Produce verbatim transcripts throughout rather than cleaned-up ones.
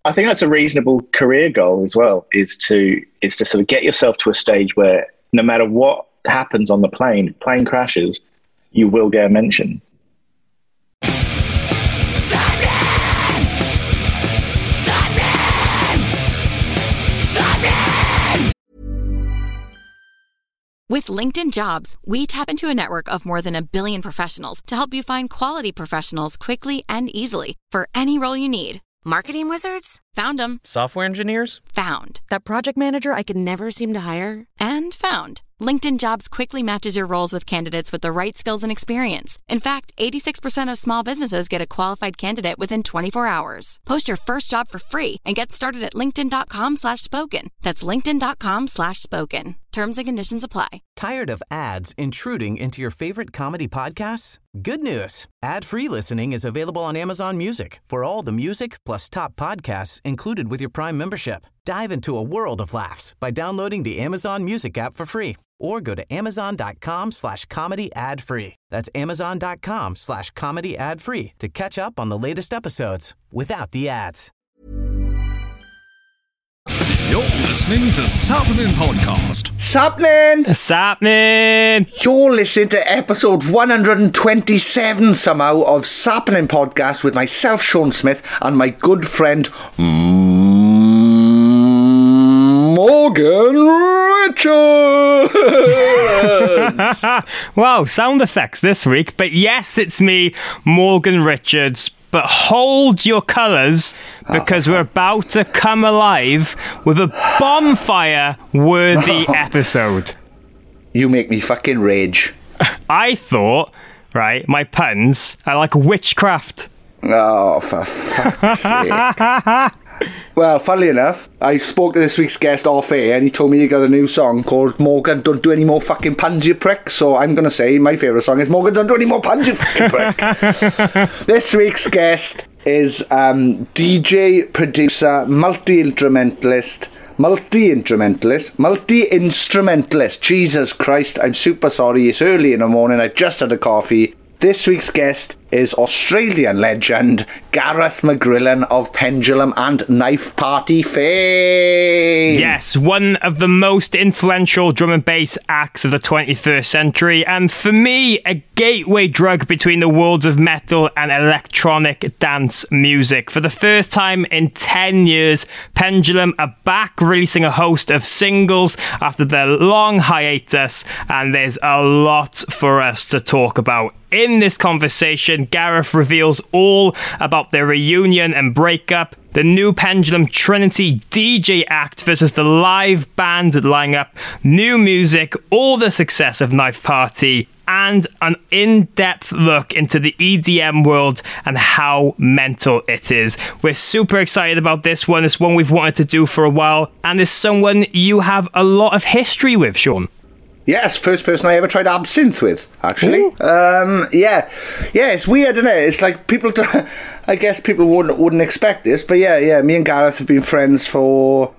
I think that's a reasonable career goal as well, is to is to sort of get yourself to a stage where no matter what happens on the plane, plane crashes, you will get a mention. With LinkedIn Jobs, we tap into a network of more than a billion professionals to help you find quality professionals quickly and easily for any role you need. Marketing wizards? Found them. Software engineers? Found. That project manager I could never seem to hire? And found. LinkedIn Jobs quickly matches your roles with candidates with the right skills and experience. In fact, eighty-six percent of small businesses get a qualified candidate within twenty-four hours. Post your first job for free and get started at linkedin.com slash spoken. That's linkedin.com slash spoken. Terms and conditions apply. Tired of ads intruding into your favorite comedy podcasts? Good news. Ad-free listening is available on Amazon Music for all the music plus top podcasts included with your Prime membership. Dive into a world of laughs by downloading the Amazon Music app for free or go to amazon.com slash comedy ad free. That's amazon.com slash comedy ad free to catch up on the latest episodes without the ads. You're listening to Sappenin Podcast. Sappenin! Sappenin! You're listening to episode one hundred twenty-seven somehow of Sappenin Podcast with myself, Sean Smith, and my good friend, Morgan Richards. Wow, sound effects this week. But yes, it's me, Morgan Richards. But hold your colours, because we're about to come alive with a bonfire-worthy episode. You make me fucking rage. I thought, right, my puns are like witchcraft. Oh, for fuck's sake. Well, funnily enough, I spoke to this week's guest off air and he told me he got a new song called Morgan, Don't Do Any More Fucking Puns, You Prick. So I'm going to say my favourite song is Morgan, Don't Do Any More Puns, You Fucking Prick. This week's guest is um, D J, producer, multi-instrumentalist, multi-instrumentalist, multi-instrumentalist. Jesus Christ, I'm super sorry. It's early in the morning. I've just had a coffee. This week's guest is Australian legend Gareth McGrillen of Pendulum and Knife Party fame. Yes, one of the most influential drum and bass acts of the twenty-first century, and for me, a gateway drug between the worlds of metal and electronic dance music. For the first time in ten years, Pendulum are back releasing a host of singles after their long hiatus, and there's a lot for us to talk about. In this conversation, Gareth reveals all about their reunion and breakup, the new Pendulum Trinity D J act versus the live band lineup, new music, all the success of Knife Party, and an in-depth look into the E D M world and how mental it is. We're super excited about this one. It's one we've wanted to do for a while, and it's someone you have a lot of history with, Sean. Yes, first person I ever tried absinthe with, actually. Um, yeah, yeah, it's weird, isn't it? It's like people, t- I guess people wouldn't wouldn't expect this, but yeah, yeah. Me and Gareth have been friends for,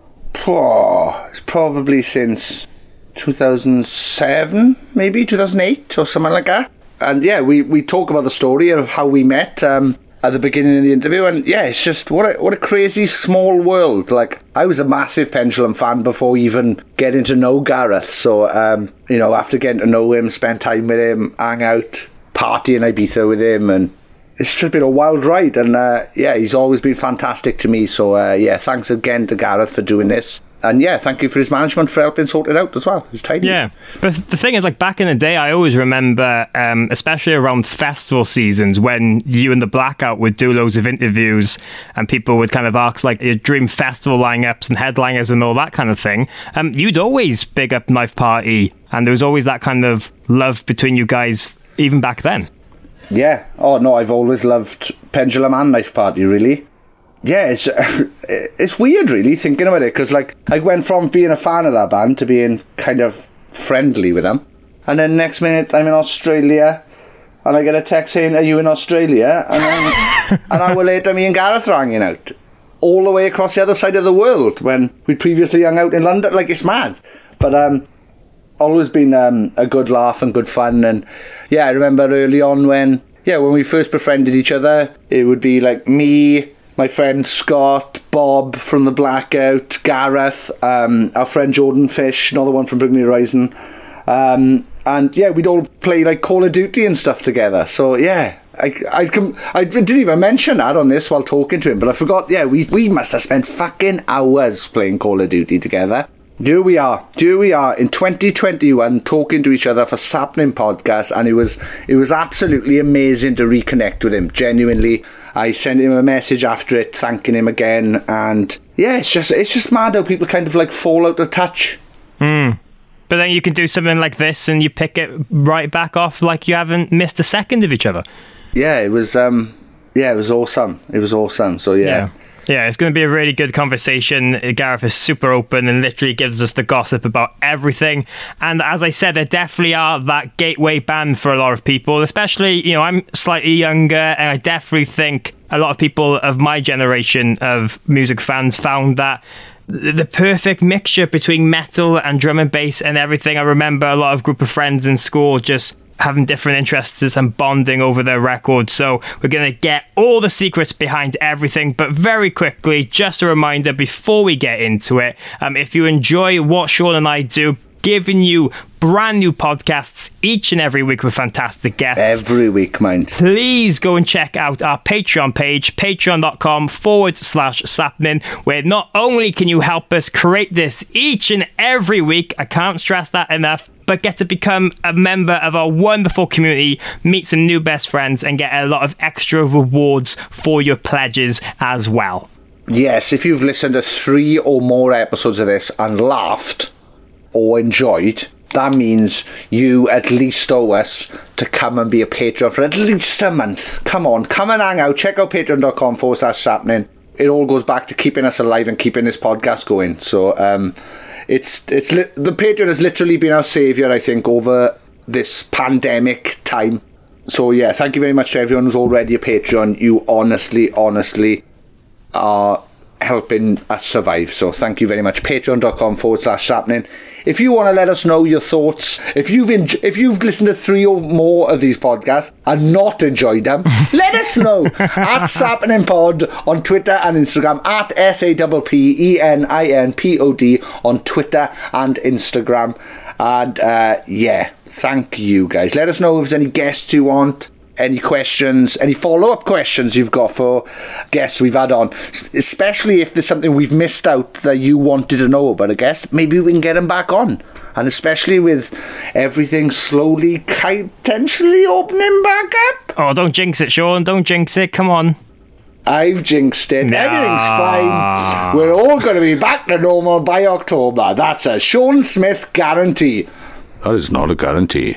oh, it's probably since two thousand seven, maybe two thousand eight or something like that. And yeah, we, we talk about the story of how we met. Um, at the beginning of the interview, and yeah, it's just what a, what a crazy small world. Like, I was a massive Pendulum fan before even getting to know Gareth, so um, you know, after getting to know him, spend time with him, hang out, party in Ibiza with him, and it's just been a wild ride. And uh, yeah, he's always been fantastic to me, so uh, yeah, thanks again to Gareth for doing this. And yeah, thank you for his management for helping sort it out as well. It was tidy. Yeah, but the thing is, like, back in the day, I always remember, um, especially around festival seasons, when you and the Blackout would do loads of interviews and people would kind of ask, like, your dream festival lineups and headliners and all that kind of thing. Um, you'd always big up Knife Party, and there was always that kind of love between you guys, even back then. Yeah. Oh, no, I've always loved Pendulum and Knife Party, really. Yeah, it's it's weird, really, thinking about it, because, like, I went from being a fan of that band to being kind of friendly with them, and then next minute I'm in Australia, and I get a text saying, "Are you in Australia?" And then an hour later, me and Gareth are hanging out all the way across the other side of the world when we'd previously hung out in London. Like, it's mad, but um, always been um, a good laugh and good fun. And yeah, I remember early on when yeah when we first befriended each other, it would be like me, my friend Scott, Bob from the Blackout, Gareth, um, our friend Jordan Fish, another one from Bring Me Horizon. Um, and yeah, we'd all play like Call of Duty and stuff together. So yeah, I, I, com- I didn't even mention that on this while talking to him, but I forgot, yeah, we, we must have spent fucking hours playing Call of Duty together. Here we are, here we are in twenty twenty-one talking to each other for Sapnin Podcast, and it was it was absolutely amazing to reconnect with him, genuinely. I sent him a message after it, thanking him again, and yeah, it's just it's just mad how people kind of like fall out of touch. Hmm. But then you can do something like this and you pick it right back off like you haven't missed a second of each other. Yeah, it was um yeah, it was awesome. It was awesome. So yeah. Yeah. Yeah, it's going to be a really good conversation. Gareth is super open and literally gives us the gossip about everything. And as I said, there definitely are that gateway band for a lot of people, especially, you know, I'm slightly younger, and I definitely think a lot of people of my generation of music fans found that the perfect mixture between metal and drum and bass and everything. I remember a lot of group of friends in school just having different interests and bonding over their records. So we're going to get all the secrets behind everything. But very quickly, just a reminder before we get into it, um, if you enjoy what Sean and I do, giving you brand new podcasts each and every week with fantastic guests. Every week, mind. Please go and check out our Patreon page, patreon.com forward slash Sapnin, where not only can you help us create this each and every week, I can't stress that enough, but get to become a member of our wonderful community, meet some new best friends, and get a lot of extra rewards for your pledges as well. Yes, if you've listened to three or more episodes of this and laughed or enjoyed, that means you at least owe us to come and be a patron for at least a month. Come on, come and hang out. Check out patreon.com forward slash Sapnin. It all goes back to keeping us alive and keeping this podcast going. So um, it's it's li- the Patreon has literally been our saviour, I think, over this pandemic time. So yeah, thank you very much to everyone who's already a Patreon. You honestly, honestly are helping us survive. So thank you very much. Patreon.com forward slash Sapnin. If you want to let us know your thoughts, if you've enj- if you've listened to three or more of these podcasts and not enjoyed them, let us know at Sapnin Pod on Twitter and Instagram, at S A P P E N I N P O D on Twitter and Instagram. And uh, yeah, thank you guys. Let us know if there's any guests you want, any questions, any follow-up questions you've got for guests we've had on, especially if there's something we've missed out that you wanted to know about a guest. Maybe we can get them back on. And especially with everything slowly potentially opening back up. Oh, don't jinx it, Sean. Don't jinx it. Come on. I've jinxed it. Nah. Everything's fine. We're all going to be back to normal by October. That's a Sean Smith guarantee. That is not a guarantee.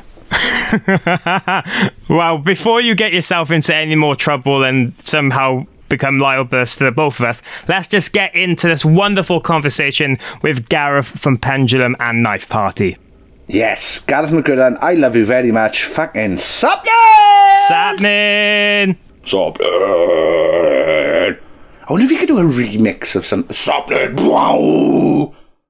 Well, before you get yourself into any more trouble and somehow become libelous to the both of us, let's just get into this wonderful conversation with Gareth from Pendulum and Knife Party. Yes, Gareth McGridden, I love you very much. Fucking Sapnin! Sapnin! Sapnin! I wonder if you could do a remix of some Sapnin. Wow!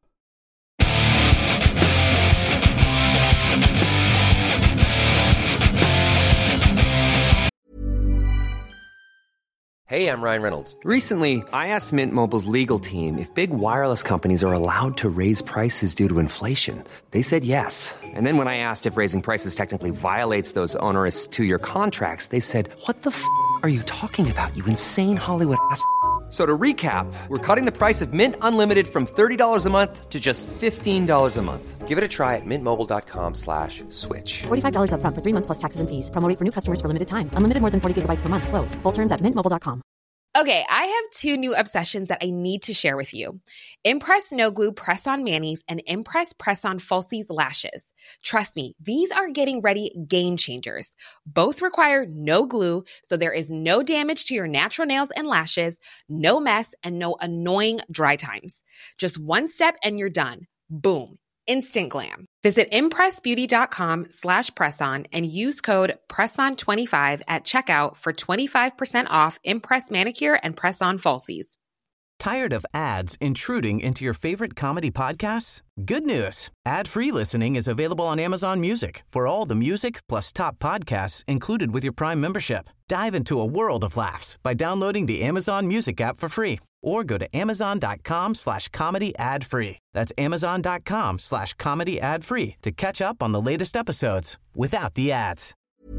Hey, I'm Ryan Reynolds. Recently, I asked Mint Mobile's legal team if big wireless companies are allowed to raise prices due to inflation. They said yes. And then when I asked if raising prices technically violates those onerous two-year contracts, they said, what the f*** are you talking about, you insane Hollywood ass f- So to recap, we're cutting the price of Mint Unlimited from thirty dollars a month to just fifteen dollars a month. Give it a try at mintmobile.com slash switch. forty-five dollars up front for three months plus taxes and fees. Promo rate for new customers for limited time. Unlimited more than forty gigabytes per month. Slows full terms at mint mobile dot com. Okay, I have two new obsessions that I need to share with you. Impress No Glue Press-On Manis and Impress Press-On Falsies Lashes. Trust me, these are getting ready game changers. Both require no glue, so there is no damage to your natural nails and lashes, no mess, and no annoying dry times. Just one step and you're done. Boom. Instant glam. Visit impressbeauty.com slash presson and use code presson twenty-five at checkout for twenty-five percent off Impress Manicure and Press-On Falsies. Tired of ads intruding into your favorite comedy podcasts? Good news. Ad-free listening is available on Amazon Music for all the music plus top podcasts included with your Prime membership. Dive into a world of laughs by downloading the Amazon Music app for free or go to amazon.com slash comedy ad free. That's amazon.com slash comedy ad free to catch up on the latest episodes without the ads.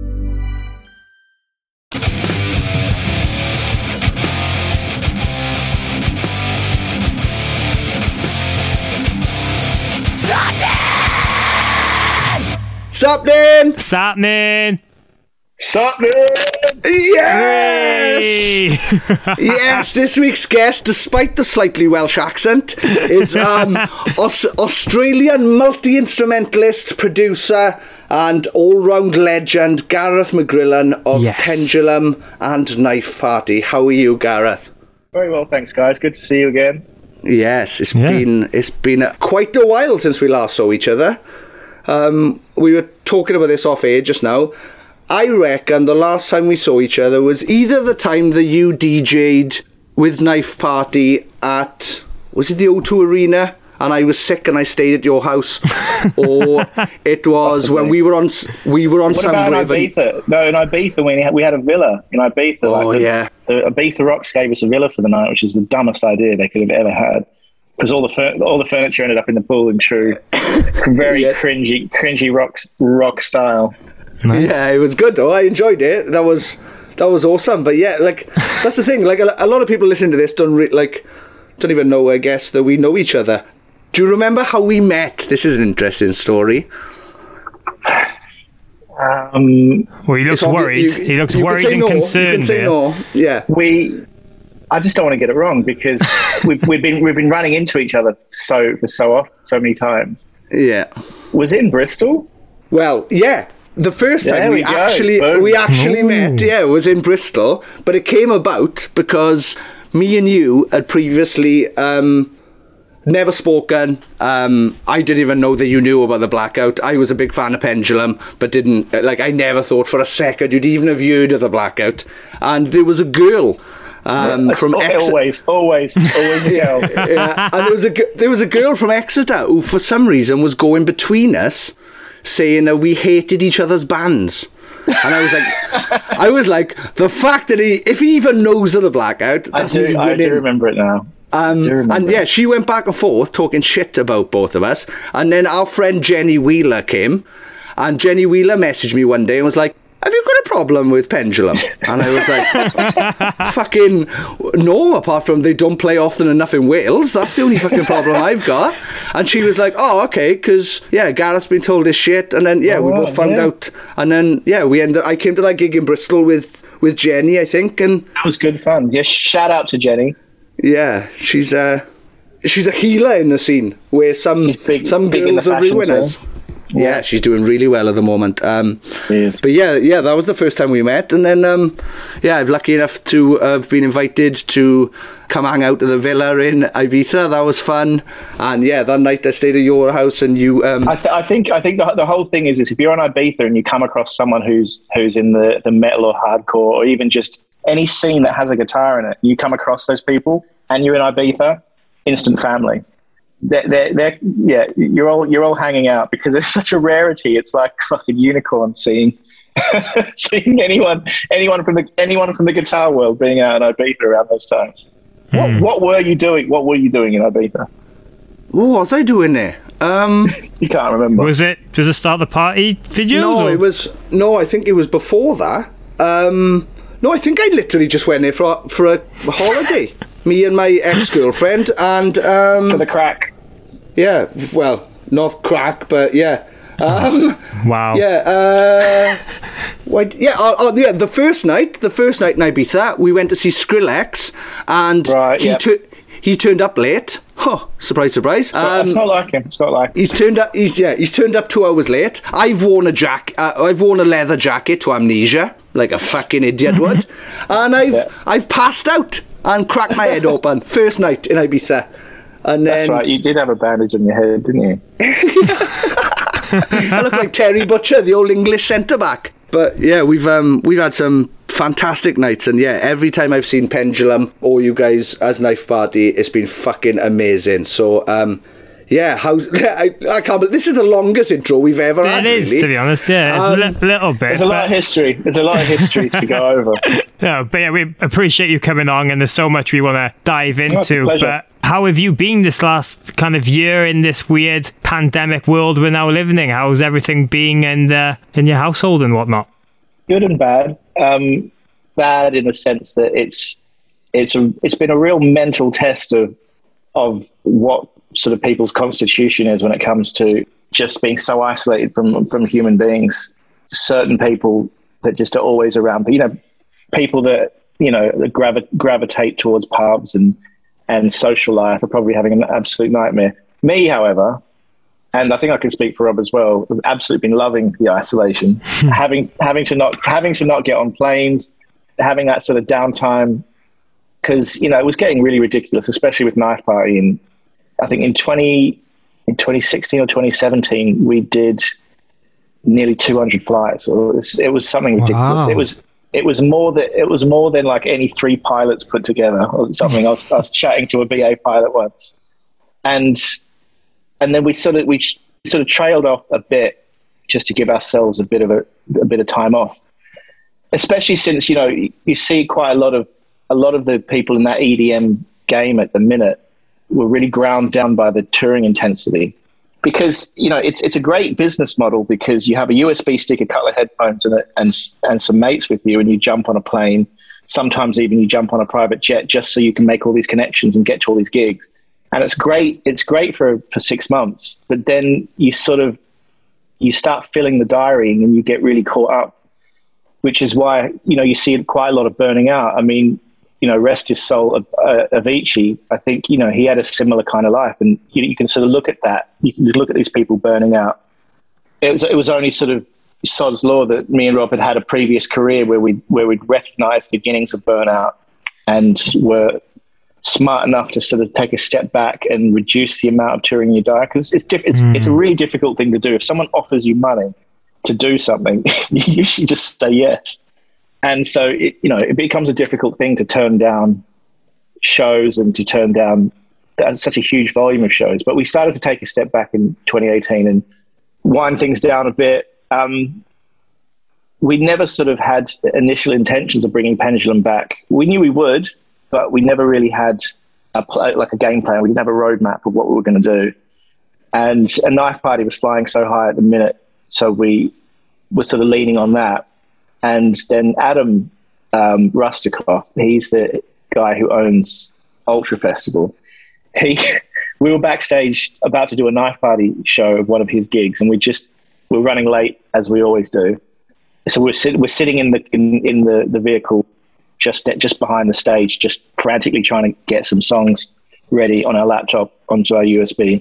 Something! Sapnin! Something! Yes! Yes, this week's guest, despite the slightly Welsh accent, is um, Aus- Australian multi-instrumentalist, producer, and all-round legend, Gareth McGrillen of Yes. Pendulum and Knife Party. How are you, Gareth? Very well, thanks, guys. Good to see you again. Yes, it's Yeah. been it's been uh, quite a while since we last saw each other. Um, we were talking about this off air just now. I reckon the last time we saw each other was either the time that you D J'd with Knife Party at, was it the O two Arena? And I was sick and I stayed at your house, or it was when we were on s- we were on What about in Soundwave. and- Ibiza? No, in Ibiza, when we had, we had a villa in Ibiza. Oh, like the, yeah. The Ibiza Rocks gave us a villa for the night, which is the dumbest idea they could have ever had. Because all the fur- all the furniture ended up in the pool in true, very Yeah. cringy, cringy rock rock style. Nice. Yeah, it was good though. I enjoyed it. That was that was awesome. But yeah, like that's the thing. Like a, a lot of people listening to this don't re- like don't even know, I guess, that we know each other. Do you remember how we met? This is an interesting story. Um, Well, he looks It's obvi- worried. you- he looks you can worried say and no. concerned. You can say here. no. Yeah. we, I just don't want to get it wrong because we've we've been we've been running into each other so for so often, so many times. Yeah. Was it in Bristol? Well, yeah. The first There time we, we go. actually Boom. we actually Ooh. met, yeah, was in Bristol, but it came about because me and you had previously um, never spoken. Um, I didn't even know that you knew about the Blackout. I was a big fan of Pendulum, but didn't like. I never thought for a second you'd even have heard of the Blackout. And there was a girl. Um, That's from al- Exeter. always, always, always the L. Yeah, and there was a g- there was a girl from Exeter who, for some reason, was going between us, saying that we hated each other's bands. And I was like, I was like, the fact that he, if he even knows of the Blackout, I that's me do, I winning. do remember it now. Um, do remember and yeah, she went back and forth talking shit about both of us. And then our friend Jenny Wheeler came, and Jenny Wheeler messaged me one day and was like, have you got a problem with Pendulum? And I was like, fucking no, apart from they don't play often enough in Wales. That's the only fucking problem I've got. And she was like, oh, okay, because, yeah, Gareth's been told this shit. And then, yeah, Oh, we wow, both found yeah. out. And then, yeah, we ended, I came to that gig in Bristol with, with Jenny, I think. And, That was good fun. Yeah, shout out to Jenny. yeah, she's a, she's a healer in the scene where some, She's big- some big in girls the are fashion winners. scene. Yeah, she's doing really well at the moment. Um, She is. but yeah, yeah, that was the first time we met, and then um, yeah, I'm lucky enough to have been invited to come hang out at the villa in Ibiza. That was fun, and yeah, that night I stayed at your house, and you. Um, I, th- I think I think the, the whole thing is, is if you're on Ibiza and you come across someone who's who's in the, the metal or hardcore or even just any scene that has a guitar in it, you come across those people and you're in Ibiza, instant family. They're, they're, they're, yeah, you're all you're all hanging out because it's such a rarity. It's like fucking unicorn seeing seeing anyone anyone from the anyone from the guitar world being out in Ibiza around those times. Mm. What, what were you doing? What were you doing in Ibiza? what was I doing there? Um, You can't remember. Was it? Was it start the party videos? no, or? it was no. I think it was before that. Um, no, I think I literally just went there for a, for a holiday. Me and my ex-girlfriend, and um, For the crack. yeah, well, not crack, but yeah. Um, Wow. Yeah, uh, why, yeah, oh, oh, yeah. The first night, the first night in Ibiza, we went to see Skrillex, and Right, he yep. tu- he turned up late. Huh, surprise, surprise. Um, it's not like him. It's not like him. He's turned up. He's yeah. He's turned up two hours late. I've worn a jack. Uh, I've worn a leather jacket to Amnesia, like a fucking idiot would, and I've Yeah. I've passed out and cracked my head open. First night in Ibiza, and then That's right. You did have a bandage on your head, didn't you? I look like Terry Butcher, the old English centre back. But yeah, we've um we've had some fantastic nights, and yeah, every time I've seen Pendulum or you guys as Knife Party, it's been fucking amazing. So um yeah, how I, I can't believe this is the longest intro we've ever it had. It is, really. to be honest. Yeah, it's um, a li- little bit. There's a lot of history. There's a lot of history to go over. No, but yeah, we appreciate you coming on, and there's so much we want to dive into. Oh, but how have you been this last kind of year in this weird pandemic world we're now living in? How's everything been in uh, in your household and whatnot? Good and bad. Um, bad in the sense that it's it's a, it's been a real mental test of of what sort of people's constitution is when it comes to just being so isolated from from human beings. Certain people that just are always around, but you know, people that you know that gravi- gravitate towards pubs and and social life are probably having an absolute nightmare. Me, however, and I think I can speak for Rob as well, I've absolutely been loving the isolation, having having to not having to not get on planes, having that sort of downtime, because you know it was getting really ridiculous, especially with Knife Party. And I think in twenty in twenty sixteen or twenty seventeen we did nearly two hundred flights. Or it was, it was something ridiculous. Wow. It was it was more that it was more than like any three pilots put together or something. I was, I was chatting to a B A pilot once, and and then we sort of we sort of trailed off a bit just to give ourselves a bit of a, a bit of time off. Especially since you know you see quite a lot of a lot of the people in that E D M game at the minute were really ground down by the touring intensity, because you know it's it's a great business model because you have a U S B stick, a couple of headphones, and a, and and some mates with you, and you jump on a plane. Sometimes even you jump on a private jet just so you can make all these connections and get to all these gigs. And it's great. It's great for for six months, but then you sort of you start filling the diary and you get really caught up, which is why you know you see quite a lot of burning out. I mean, you know, rest his soul, of uh, Avicii, I think, you know, he had a similar kind of life. And you, you can sort of look at that. You can look at these people burning out. It was it was only sort of sod's law that me and Rob had had a previous career where we where we'd recognized the beginnings of burnout and were smart enough to sort of take a step back and reduce the amount of touring you die. Because it's, diff- it's, mm. it's a really difficult thing to do. If someone offers you money to do something, you usually just say yes. And so, it, you know, it becomes a difficult thing to turn down shows and to turn down such a huge volume of shows. But we started to take a step back in twenty eighteen and wind things down a bit. Um, we never sort of had initial intentions of bringing Pendulum back. We knew we would, but we never really had a pl- like a game plan. We didn't have a roadmap of what we were going to do. And a Knife Party was flying so high at the minute, so we were sort of leaning on that. And then Adam um, Rustikoff, he's the guy who owns Ultra Festival. He, we were backstage about to do a Knife Party show of one of his gigs, and we just we're running late as we always do. So we're sit, we're sitting in the in, in the, the vehicle just just behind the stage, just frantically trying to get some songs ready on our laptop onto our U S B.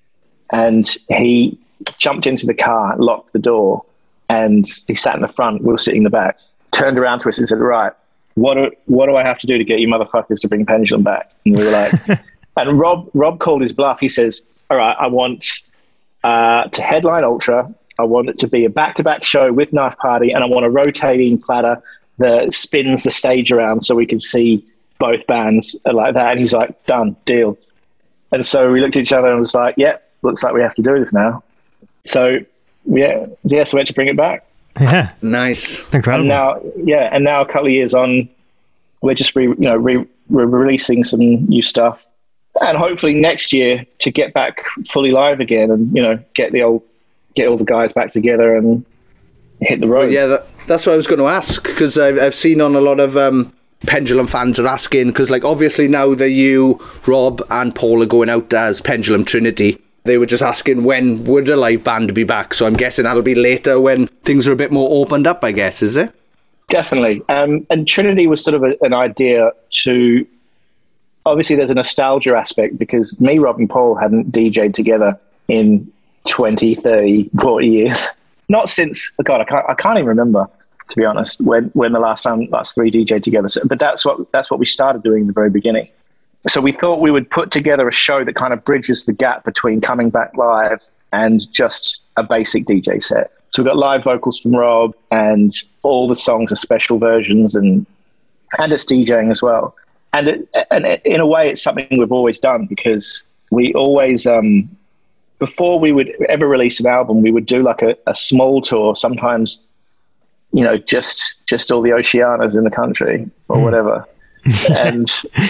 And he jumped into the car, locked the door. And he sat in the front, we were sitting in the back, turned around to us and said, right, what do, what do I have to do to get you motherfuckers to bring Pendulum back? And we were like, and Rob Rob called his bluff. He says, all right, I want uh, to headline Ultra. I want it to be a back-to-back show with Knife Party, and I want a rotating platter that spins the stage around so we can see both bands like that. And he's like, done, deal. And so we looked at each other and was like, yep, yeah, looks like we have to do this now. So yeah, yeah, so we had to bring it back. Yeah, nice, incredible. And now, yeah, and now a couple of years on, we're just re, you know re, re- releasing some new stuff, and hopefully next year to get back fully live again, and you know get the old get all the guys back together and hit the road. Well, yeah, that, that's what I was going to ask, because I've I've seen on a lot of um, Pendulum fans are asking, because like obviously now that you, Rob, and Paul are going out as Pendulum Trinity. They were just asking when would a live band be back. So I'm guessing that'll be later when things are a bit more opened up, I guess, is it? Definitely. Um, and Trinity was sort of a, an idea to... Obviously, there's a nostalgia aspect because me, Rob and Paul hadn't D J'd together in twenty, thirty, forty years. Not since... God, I can't, I can't even remember, to be honest, when, when the last time last three D J'd together. So, but that's what that's what we started doing in the very beginning. So we thought we would put together a show that kind of bridges the gap between coming back live and just a basic D J set. So we've got live vocals from Rob, and all the songs are special versions, and and it's DJing as well. And it, and it, in a way, it's something we've always done, because we always, um, before we would ever release an album, we would do like a, a small tour, sometimes, you know, just just all the Oceanas in the country or mm. whatever, and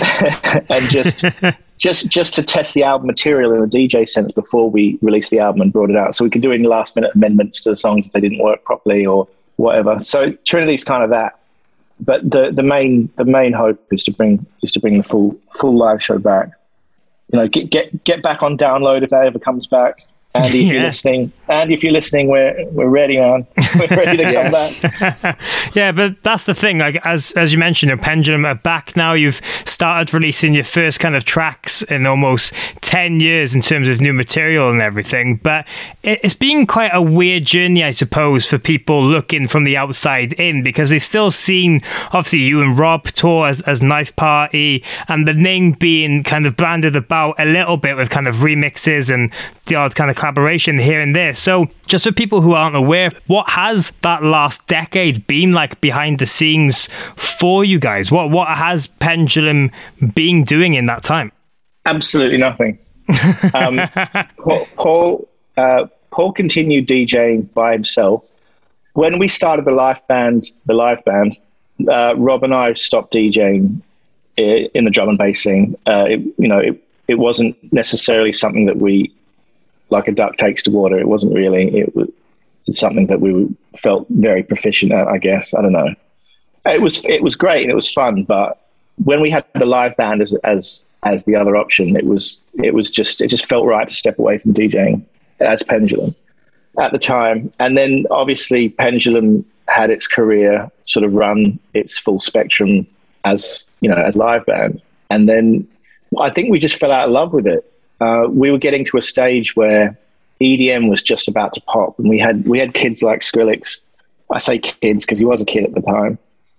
and just just just to test the album material in a D J sense before we released the album and brought it out, so we could do any last minute amendments to the songs if they didn't work properly or whatever. So Trinity's kind of that, but the the main the main hope is to bring is to bring the full full live show back. You know, get get get back on download if that ever comes back. And if yeah. you're listening, and if you're listening, we're we're ready, man. We're ready to come back. Yeah, but that's the thing. Like as as you mentioned, your Pendulum are back now. You've started releasing your first kind of tracks in almost ten years in terms of new material and everything. But it, it's been quite a weird journey, I suppose, for people looking from the outside in, because they've still seen obviously you and Rob tour as, as Knife Party, and the name being kind of branded about a little bit with kind of remixes and the odd kind of collaboration here and there. So just for people who aren't aware, what has that last decade been like behind the scenes for you guys? What what has Pendulum been doing in that time? Absolutely nothing. um, Paul Paul, uh, Paul continued DJing by himself. When we started the live band, the live band, uh, Rob and I stopped DJing in the drum and bass scene. Uh, it, you know, it, it wasn't necessarily something that we, like a duck takes to water. It wasn't really. It was it's something that we felt very proficient at, I guess. I don't know. It was it was great and it was fun, but when we had the live band as as as the other option, it was it was just it just felt right to step away from DJing as Pendulum at the time. And then obviously Pendulum had its career sort of run its full spectrum as, you know, as live band. And then I think we just fell out of love with it. Uh, we were getting to a stage where E D M was just about to pop, and we had we had kids like Skrillex. I say kids because he was a kid at the time,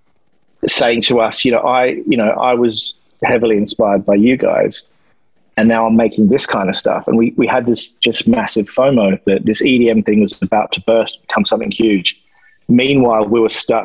saying to us, you know, I, you know, I was heavily inspired by you guys, and now I'm making this kind of stuff. And we we had this just massive FOMO that this E D M thing was about to burst, become something huge. Meanwhile, we were stuck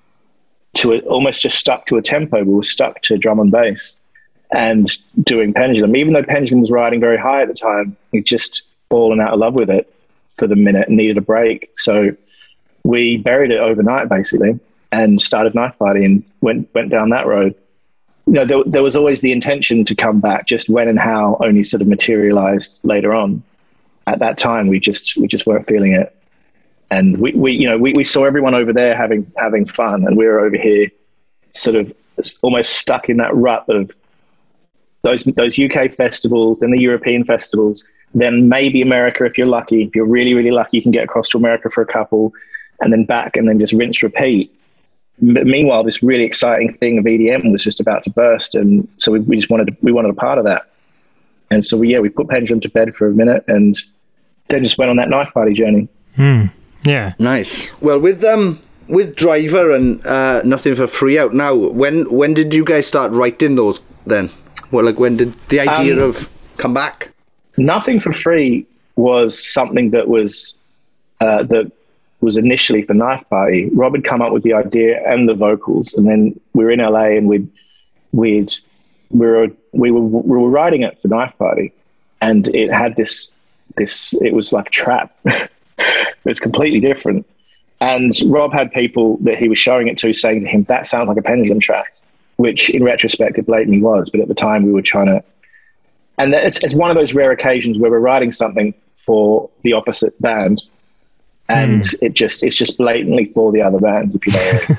to it, almost just stuck to a tempo. We were stuck to drum and bass and doing Pendulum. Even though Pendulum was riding very high at the time, we'd just fallen out of love with it for the minute and needed a break. So we buried it overnight, basically, and started Knife Party and went went down that road. You know, there, there was always the intention to come back, just when and how only sort of materialized later on. At that time, we just we just weren't feeling it. And we, we you know, we, we saw everyone over there having having fun, and we were over here sort of almost stuck in that rut of those those U K festivals, then the European festivals, then maybe America if you're lucky. If you're really, really lucky, you can get across to America for a couple, and then back, and then just rinse, repeat. M- meanwhile, this really exciting thing of E D M was just about to burst, and so we, we just wanted to, we wanted a part of that. And so we, yeah, we put Pendulum to bed for a minute, and then just went on that Knife Party journey. Mm, yeah, nice. Well, with um with Driver and uh, Nothing for Free out now, when when did you guys start writing those then? Well, like when did the idea um, of come back? Nothing for Free was something that was uh, that was initially for Knife Party. Rob had come up with the idea and the vocals, and then we were in L A and we'd we'd we were we were we were writing it for Knife Party, and it had this this it was like a trap. It's completely different. And Rob had people that he was showing it to saying to him, "That sounds like a Pendulum track," which in retrospect it blatantly was, but at the time we were trying to. And it's, it's one of those rare occasions where we're writing something for the opposite band, and mm. it just it's just blatantly for the other band, if you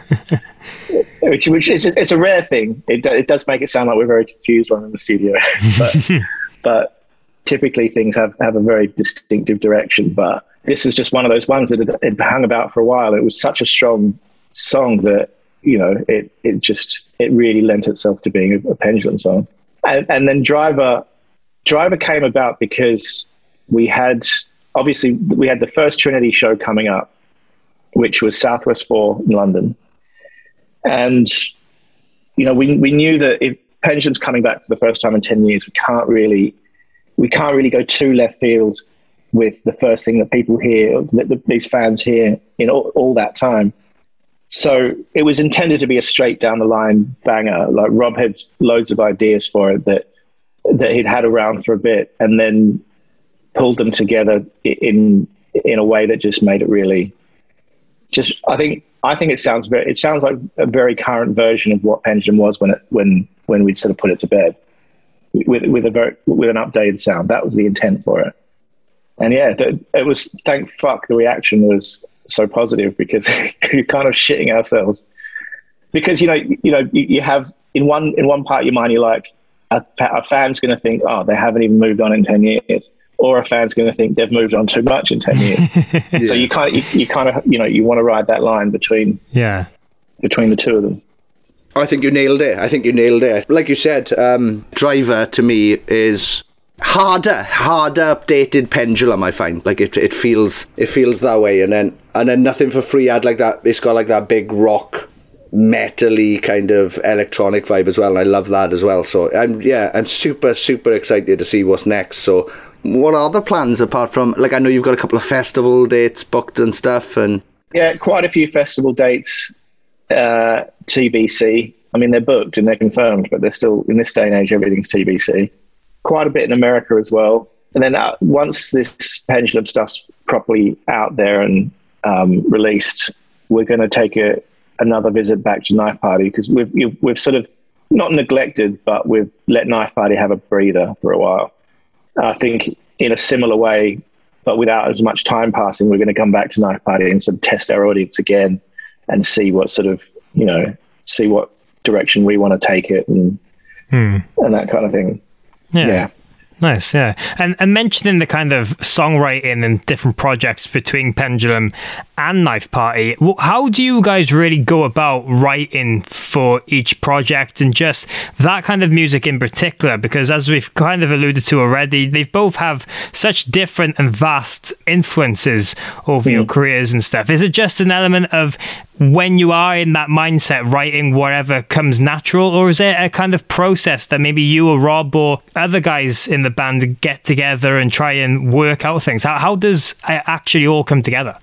know. which which is it's a rare thing. It it does make it sound like we're very confused when we're in the studio, but but typically things have have a very distinctive direction. But this is just one of those ones that had, had hung about for a while. It was such a strong song that, you know, it it just it really lent itself to being a, a Pendulum song. And, and then Driver. Driver came about because we had, obviously, we had the first Trinity show coming up, which was Southwest four in London. And, you know, we we knew that if Pendulum's coming back for the first time in ten years, we can't really, we can't really go too left field with the first thing that people hear, that the, these fans hear in all, all that time. So it was intended to be a straight down the line banger. Like Rob had loads of ideas for it that that he'd had around for a bit, and then pulled them together in in a way that just made it really. Just I think I think it sounds very. It sounds like a very current version of what Pendulum was when it when when we sort of put it to bed, with with a very with an updated sound. That was the intent for it. And yeah, the, it was, thank fuck the reaction was so positive, because you're kind of shitting ourselves. Because, you know, you know, you, you have in one in one part of your mind, you're like, a, a fan's going to think, oh, they haven't even moved on in ten years. Or a fan's going to think they've moved on too much in ten years. Yeah. So you kind of, you, you kind of, you know, you want to ride that line between, yeah, between the two of them. I think you nailed it. I think you nailed it. Like you said, um, Driver to me is harder, harder updated Pendulum. I find like it, it feels, it feels that way. And then, and then Nothing for Free had like that. It's got like that big rock, metal-y kind of electronic vibe as well. And I love that as well. So I'm, yeah, I'm super, super excited to see what's next. So what are the plans apart from, like, I know you've got a couple of festival dates booked and stuff, and yeah, quite a few festival dates. Uh, T B C. I mean, they're booked and they're confirmed, but they're still, in this day and age, everything's T B C. Quite a bit in America as well. And then uh, once this Pendulum stuff's properly out there and um, released, we're going to take a, another visit back to Knife Party, because we've we've sort of not neglected, but we've let Knife Party have a breather for a while. I think in a similar way, but without as much time passing, we're going to come back to Knife Party and sort of test our audience again and see what sort of, you know, see what direction we want to take it and hmm. and that kind of thing. Yeah. yeah. Nice, yeah. And, and mentioning the kind of songwriting and different projects between Pendulum and Knife Party, how do you guys really go about writing for each project, and just that kind of music in particular? Because as we've kind of alluded to already, they both have such different and vast influences over mm. your careers and stuff. Is it just an element of when you are in that mindset, writing whatever comes natural, or is it a kind of process that maybe you or Rob or other guys in the band get together and try and work out things? How, how does it actually all come together?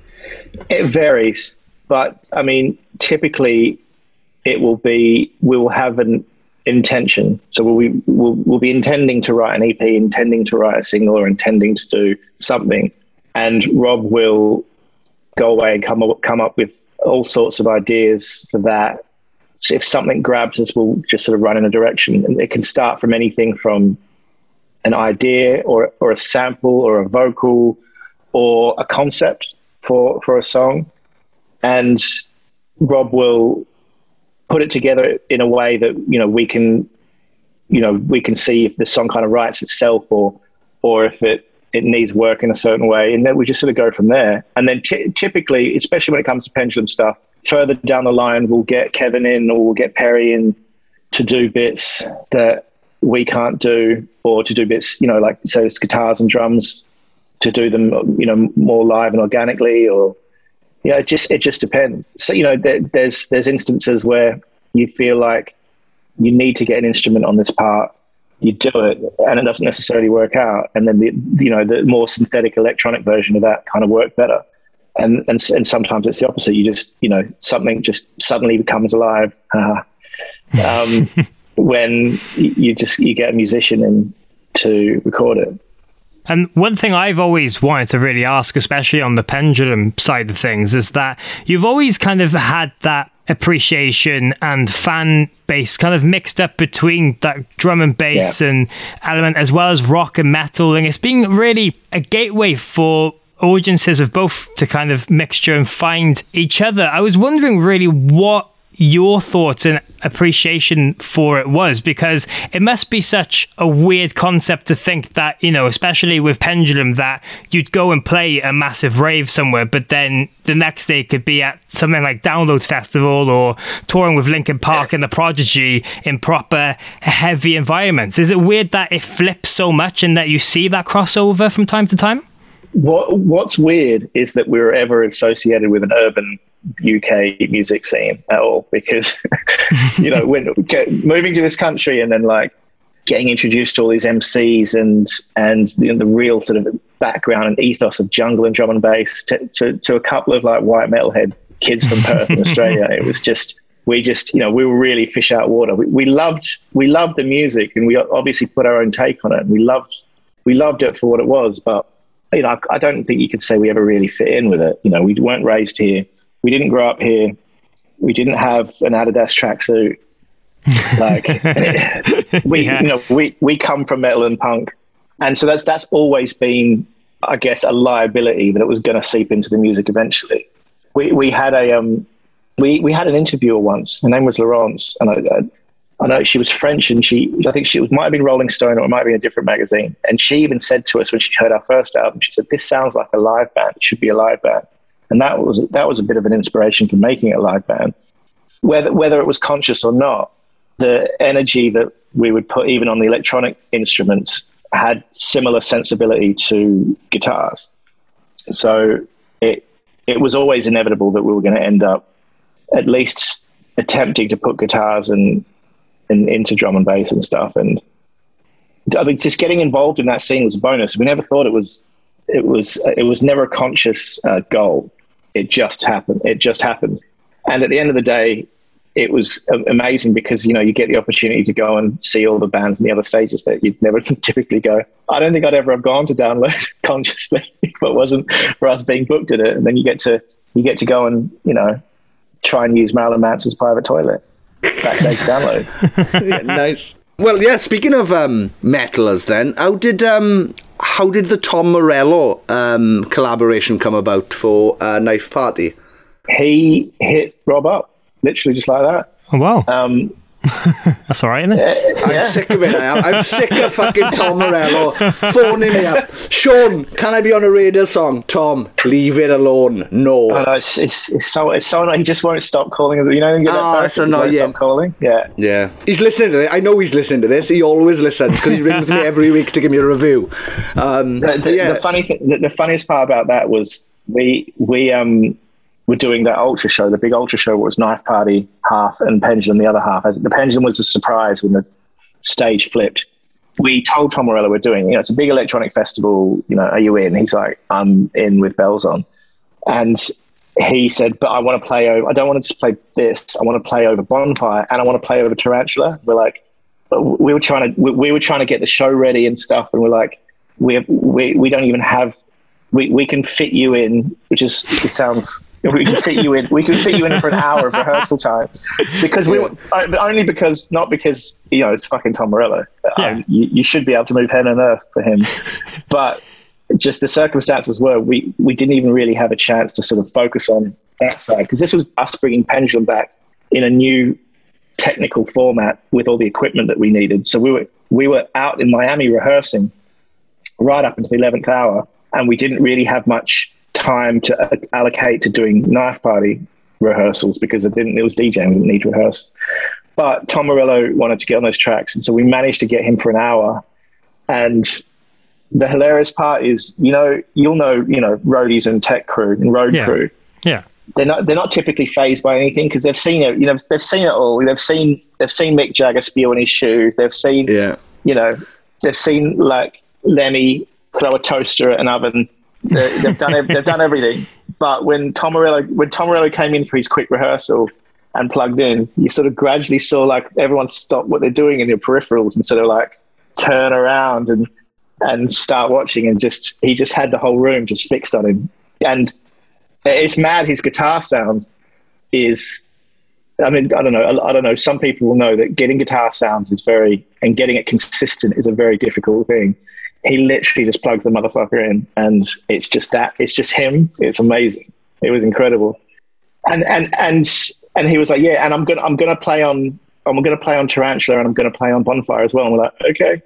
It varies, but I mean, typically it will be, we will have an intention. So we'll be, we'll, we'll be intending to write an E P, intending to write a single, or intending to do something. And Rob will go away and come up, come up with all sorts of ideas for that. So if something grabs us, we'll just sort of run in a direction. And it can start from anything from an idea or or a sample or a vocal or a concept for for a song. And Rob will put it together in a way that, you know, we can, you know, we can see if the song kind of writes itself, or or if it it needs work in a certain way, and then we just sort of go from there. And then t- typically, especially when it comes to Pendulum stuff, further down the line, we'll get Kevin in, or we'll get Perry in to do bits that we can't do, or to do bits, you know, like, so it's guitars and drums, to do them, you know, more live and organically, or, you know, it just, it just depends. So, you know, there, there's, there's instances where you feel like you need to get an instrument on this part, you do it, and it doesn't necessarily work out. And then the, you know, the more synthetic electronic version of that kind of worked better. And, and, and sometimes it's the opposite. You just, you know, something just suddenly becomes alive. Uh, um, when you just, you get a musician in to record it. And one thing I've always wanted to really ask, especially on the Pendulum side of things, is that you've always kind of had that appreciation and fan base kind of mixed up between that drum and bass yeah. and element, as well as rock and metal. And it's been really a gateway for audiences of both to kind of mixture and find each other. I was wondering really what your thoughts and appreciation for it was, because it must be such a weird concept to think that, you know, especially with Pendulum, that you'd go and play a massive rave somewhere, but then the next day could be at something like Downloads Festival or touring with Linkin Park and The Prodigy in proper heavy environments. Is it weird that it flips so much and that you see that crossover from time to time? What What's weird is that we were ever associated with an urban U K music scene at all, because you know, when moving to this country and then like getting introduced to all these M Cs and and you know, the real sort of background and ethos of jungle and drum and bass to, to, to a couple of like white metalhead kids from Perth in Australia. It was just, we just, you know, we were really fish out of water. We, we loved, we loved the music, and we obviously put our own take on it. And we loved, we loved it for what it was. But, you know, I, I don't think you could say we ever really fit in with it. You know, we weren't raised here. We didn't grow up here. We didn't have an Adidas tracksuit. Like we, yeah. you know, we, we come from metal and punk. And so that's, that's always been, I guess, a liability that it was going to seep into the music eventually. We, we had a, um, we, we had an interviewer once. Her name was Laurence. And I, I, I know she was French, and she, I think she was, might have been Rolling Stone, or it might have been a different magazine. And she even said to us when she heard our first album, she said, "This sounds like a live band. It should be a live band." And that was, that was a bit of an inspiration for making it a live band. Whether, whether it was conscious or not, the energy that we would put even on the electronic instruments had similar sensibility to guitars. So it it was always inevitable that we were going to end up at least attempting to put guitars and, and into drum and bass and stuff. And I mean, just getting involved in that scene was a bonus. We never thought it was, it was, it was never a conscious uh, goal. It just happened. It just happened. And at the end of the day, it was amazing because, you know, you get the opportunity to go and see all the bands and the other stages that you'd never typically go. I don't think I'd ever have gone to Download consciously if it wasn't for us being booked at it. And then you get to, you get to go and, you know, try and use Marilyn Manson's private toilet backstage Download. Yeah, nice. Well, yeah, speaking of um, metalers then, how did um, how did the Tom Morello um, collaboration come about for uh, Knife Party? He hit Rob up. Literally just like that. Oh, wow. Um, That's all right, isn't it? Uh, I'm yeah. sick of it. I am. I'm sick of fucking Tom Morello phoning me up. Sean, can I be on a radio song? Tom, leave it alone. No. I know, it's, it's, it's so it's so annoying. He just won't stop calling us. You know, you get that Oh, person, so he no, won't yeah. stop calling. Yeah. Yeah. He's listening to this. I know he's listening to this. He always listens because he rings me every week to give me a review. Um, The, the, yeah. the funny thing, the, the funniest part about that was we we um. were doing that ultra show, the big ultra show, was Knife Party half and Pendulum the other half. As the Pendulum was a surprise when the stage flipped. We told Tom Morello we're doing, you know, it's a big electronic festival, you know, are you in? He's like, I'm in with bells on. And he said, but I want to play over, I don't want to just play this, I want to play over Bonfire and I want to play over Tarantula. We're like, we were trying to, we, we were trying to get the show ready and stuff. And we're like, we have, we, we don't even have, we, we can fit you in, which is, it sounds, we can fit you in. We can fit you in for an hour of rehearsal time because we were, only because not because you know it's fucking Tom Morello. Yeah. Um, you, you should be able to move heaven and earth for him, but just the circumstances were we we didn't even really have a chance to sort of focus on that side because this was us bringing Pendulum back in a new technical format with all the equipment that we needed. So we were we were out in Miami rehearsing right up until the eleventh hour, and we didn't really have much time to allocate to doing Knife Party rehearsals because it didn't, it was DJing, we didn't need to rehearse. But Tom Morello wanted to get on those tracks, and so we managed to get him for an hour. And the hilarious part is, you know, you'll know, you know, roadies and tech crew and road Yeah. crew. Yeah. They're not they're not typically fazed by anything because they've seen it, you know, they've seen it all. They've seen they've seen Mick Jagger spew on his shoes. They've seen Yeah. you know, they've seen like Lemmy throw a toaster at an oven. They, they've done they've done everything, but when Tom Morello when Tom Morello came in for his quick rehearsal and plugged in, you sort of gradually saw like everyone stop what they're doing in their peripherals and sort of like turn around and and start watching, and just he just had the whole room just fixed on him. And it's mad. His guitar sound is, I mean, I don't know. I, I don't know. Some people will know that getting guitar sounds is very, and getting it consistent is a very difficult thing. He literally just plugs the motherfucker in, and it's just that. It's just him. It's amazing. It was incredible. And and and and he was like, yeah. And I'm gonna I'm gonna play on I'm gonna play on Tarantula, and I'm gonna play on Bonfire as well. And we're like, okay.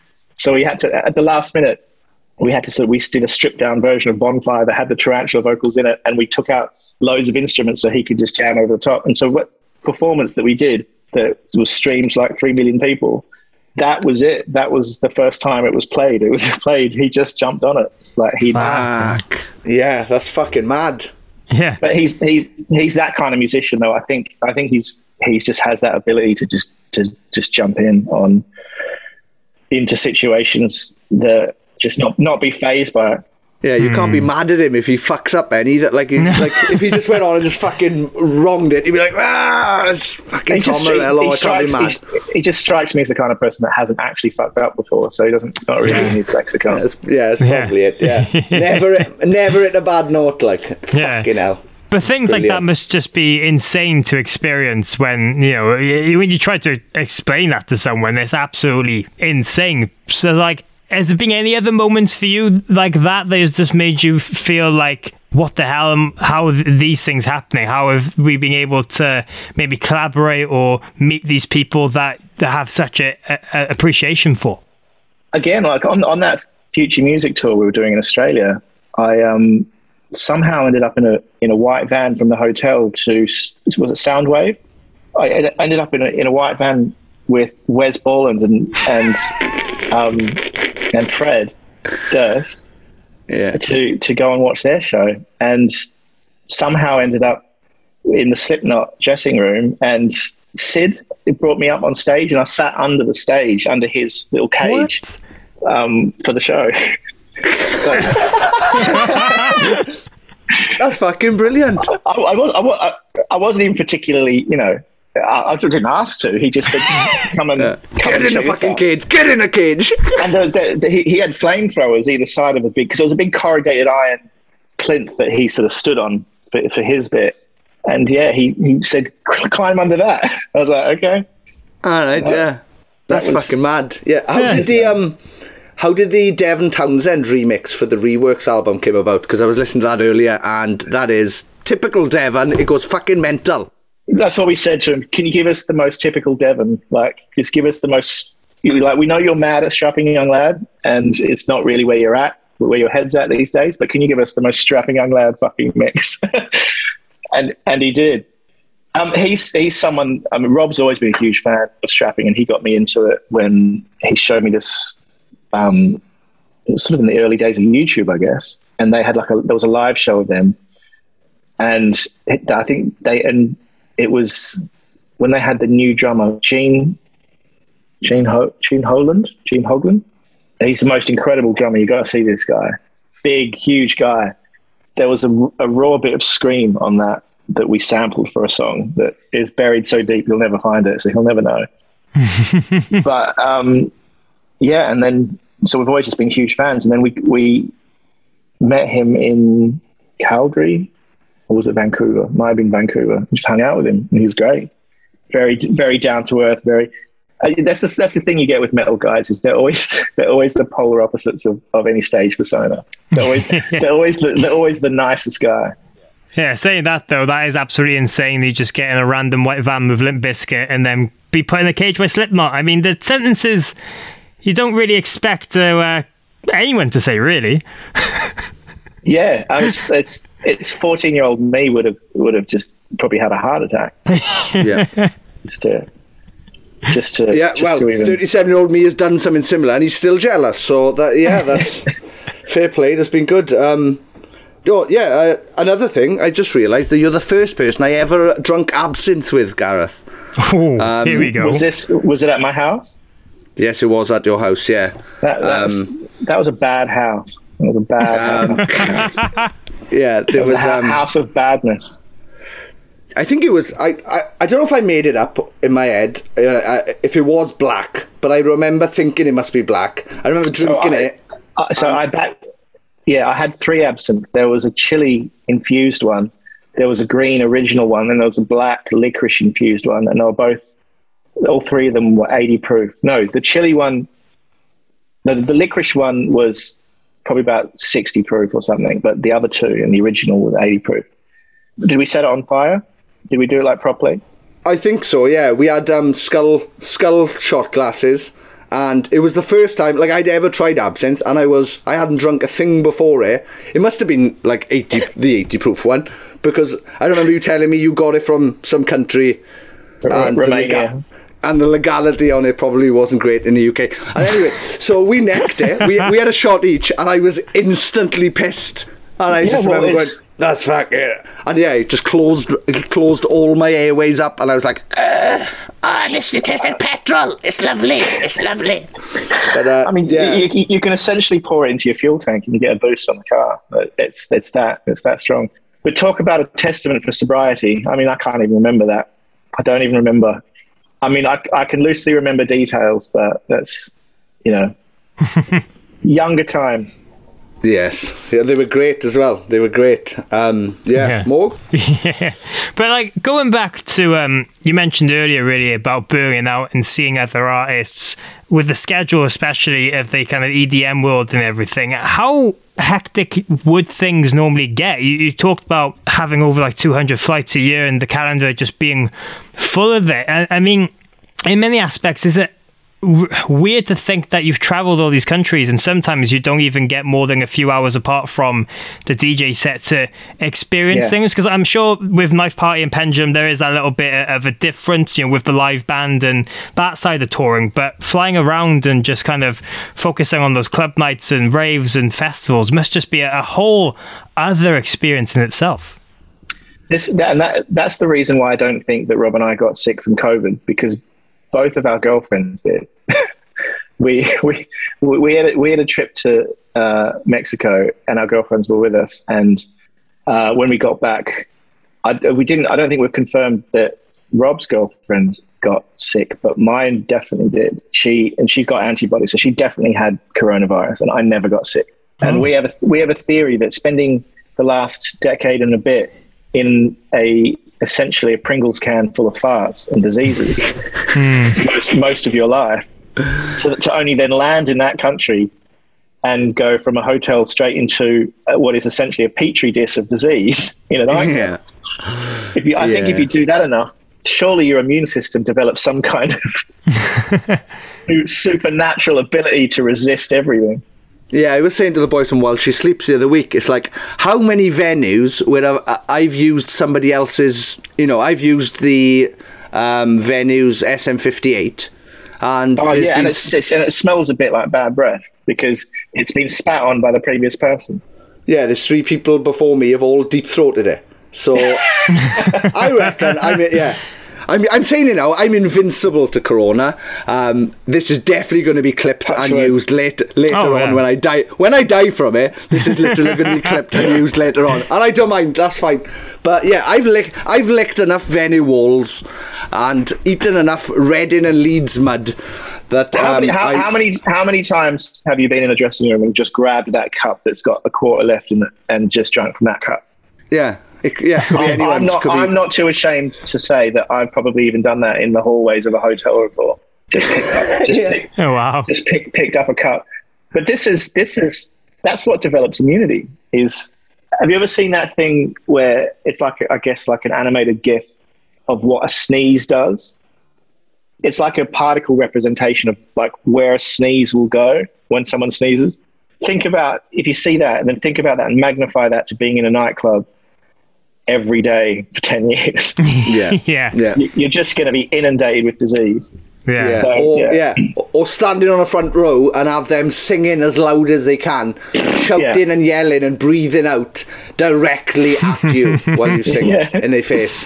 So we had to at the last minute. We had to sort of, we did a stripped down version of Bonfire that had the Tarantula vocals in it, and we took out loads of instruments so he could just jam over the top. And so what performance that we did that was streamed to like three million people. That was it. That was the first time it was played. It was played. He just jumped on it. Like he. Fuck. Yeah, that's fucking mad. Yeah. But he's he's he's that kind of musician, though. I think I think he's he's just has that ability to just to just jump in on into situations that just not not be fazed by it. Yeah, you mm. can't be mad at him if he fucks up any. Like, he, like if he just went on and just fucking wronged it, he'd be like, ah, it's fucking Tom just, Morello, he, he I can't be mad. He, he just strikes me as the kind of person that hasn't actually fucked up before, so he doesn't. It's not really yeah. in his lexicon. Yeah, that's, yeah, that's probably yeah. it. Yeah, never, never at a bad note. Like, yeah. fucking hell. But things Brilliant. like that must just be insane to experience when, you know, when you try to explain that to someone. It's absolutely insane. So, like, has there been any other moments for you like that that has just made you feel like, what the hell, um, how are these things happening? How have we been able to maybe collaborate or meet these people that, that have such a, a, a appreciation for? Again, like on, on that Future Music tour we were doing in Australia, I um, somehow ended up in a in a white van from the hotel to, was it Soundwave? I ended up in a, in a white van with Wes Borland and, and um, and Fred Durst yeah. to, to go and watch their show, and somehow ended up in the Slipknot dressing room, and Sid brought me up on stage, and I sat under the stage, under his little cage um, for the show. That's fucking brilliant. I, I, was, I, I wasn't even particularly, you know, I, I didn't ask to. He just said, "Come and yeah. come get and in a fucking cage. Get in a cage." And the, the, the, he, he had flamethrowers either side of a big, because there was a big corrugated iron plinth that he sort of stood on for, for his bit. And yeah, he, he said, "Climb under that." I was like, "Okay." All right, uh, yeah, that's that was, fucking mad. Yeah, how yeah, did the um, how did the Devon Townsend remix for the Reworks album came about? Because I was listening to that earlier, and that is typical Devon. It goes fucking mental. That's what we said to him. Can you give us the most typical Devon? Like, just give us the most. Like, we know you're mad at Strapping Young Lad, and it's not really where you're at, where your head's at these days. But can you give us the most Strapping Young Lad fucking mix? and and he did. Um, he's he's someone. I mean, Rob's always been a huge fan of Strapping, and he got me into it when he showed me this. Um, it was sort of in the early days of YouTube, I guess, and they had like a there was a live show of them, and it, I think they and. It was when they had the new drummer, Gene, Gene, Ho, Gene Hoagland, Gene Hoagland. He's the most incredible drummer. You got to see this guy, big, huge guy. There was a, a raw bit of scream on that that we sampled for a song that is buried so deep you'll never find it, so he'll never know. But um, yeah, and then so we've always just been huge fans, and then we we met him in Calgary. Or was it Vancouver? Might have been Vancouver. Just hung out with him, and he was great. Very, very down to earth. Very. Uh, that's the that's the thing you get with metal guys is they're always they're always the polar opposites of, of any stage persona. They're always yeah. they're always the, they're always the nicest guy. Yeah, saying that though, that is absolutely insane. You just get in a random white van with Limp Bizkit and then be put in a cage by Slipknot. I mean, the sentences you don't really expect to, uh, anyone to say, really. Yeah, I was, it's it's fourteen-year-old me would have would have just probably had a heart attack. Yeah, just to just to yeah. Just well, to even... thirty-seven-year-old me has done something similar, and he's still jealous. So that yeah, that's fair play. That's been good. Um, oh yeah, uh, another thing I just realised that you're the first person I ever drunk absinthe with, Gareth. Oh, um, here we go. Was this was it at my house? Yes, it was at your house. Yeah, that, um, that was a bad house. It was a bad um, house. Yeah, there it was, was a um, house of badness. I think it was. I, I, I don't know if I made it up in my head. Uh, if it was black, but I remember thinking it must be black. I remember drinking so I, it. Uh, so um, I back. Yeah, I had three absinthe. There was a chili infused one. There was a green original one, and there was a black licorice infused one, and they were both. All three of them were eighty proof. No, the chili one. No, the licorice one was probably about sixty proof or something, but the other two and the original were eighty proof. Did we set it on fire? Did we do it like properly? I think so, yeah. We had um, skull skull shot glasses, and it was the first time like I'd ever tried absinthe, and I was I hadn't drunk a thing before it. It must have been like eighty, the eighty proof one, because I remember you telling me you got it from some country, and Romania. And the legality on it probably wasn't great in the U K. And anyway, so we necked it. We we had a shot each, and I was instantly pissed. And I yeah, just well, remember going, "That's fuck it." And yeah, it just closed it closed all my airways up, and I was like, Ugh. Ah, this tastes like petrol. It's lovely. It's lovely. But, uh, I mean, yeah. you, you can essentially pour it into your fuel tank and you get a boost on the car. It's it's that it's that strong. But talk about a testament for sobriety. I mean, I can't even remember that. I don't even remember. I mean, I I can loosely remember details, but that's, you know, younger times. Yes, yeah, they were great as well. They were great. Um, yeah, Yeah. Morg? Yeah, but like going back to um, you mentioned earlier, really about burning out and seeing other artists with the schedule, especially of the kind of E D M world and everything. How hectic would things normally get? You, you talked about having over like two hundred flights a year and the calendar just being full of it. I, I mean, in many aspects, is it weird to think that you've traveled all these countries and sometimes you don't even get more than a few hours apart from the D J set to experience Yeah. things? Because I'm sure with Knife Party and Pendulum there is that little bit of a difference, you know, with the live band and that side of touring, but flying around and just kind of focusing on those club nights and raves and festivals must just be a, a whole other experience in itself. This that, and that that's the reason why I don't think that Rob and I got sick from COVID, because both of our girlfriends did. we we we had a, we had a trip to uh, Mexico, and our girlfriends were with us. And uh, when we got back, I, we didn't. I don't think we've confirmed that Rob's girlfriend got sick, but mine definitely did. She and she's got antibodies, so she definitely had coronavirus, and I never got sick. Oh. And we have a we have a theory that spending the last decade and a bit in a essentially a Pringles can full of farts and diseases mm. most, most of your life, to, to only then land in that country and go from a hotel straight into what is essentially a petri dish of disease in an nightmare. Yeah. If you, I yeah. think if you do that enough, surely your immune system develops some kind of supernatural ability to resist everything. Yeah, I was saying to the boys from While She Sleeps the other week, it's like, how many venues where I've used somebody else's, you know, I've used the um, venue's S M fifty-eight. And oh, yeah, been... and, it's, it's, and it smells a bit like bad breath because it's been spat on by the previous person. Yeah, there's three people before me have all deep-throated it. So I reckon, I mean, yeah. I'm, I'm saying it now, I'm invincible to Corona. Um, this is definitely going to be clipped Touch and right. used later later oh, on yeah. when I die. When I die from it, this is literally going to be clipped and used later on. And I don't mind, that's fine. But yeah, I've licked, I've licked enough venue walls and eaten enough Reading and Leeds mud that how, um, many, how, I, how many how many times have you been in a dressing room and just grabbed that cup that's got a quarter left in it and just drunk from that cup? Yeah. It, yeah, could be I'm, I'm not. could be... I'm not too ashamed to say that I've probably even done that in the hallways of a hotel before. Just picked up. Just, yeah. picked, oh, wow. just pick, picked up a cup. But this is this is that's what develops immunity. Is have you ever seen that thing where it's like I guess like an animated GIF of what a sneeze does? It's like a particle representation of like where a sneeze will go when someone sneezes. Think about if you see that, and then think about that and magnify that to being in a nightclub every day for ten years. Yeah. yeah. yeah. You're just going to be inundated with disease. Yeah. yeah. So, or, yeah. yeah. Or standing on a front row and have them singing as loud as they can, shouting yeah. and yelling and breathing out directly at you while you sing yeah. in their face.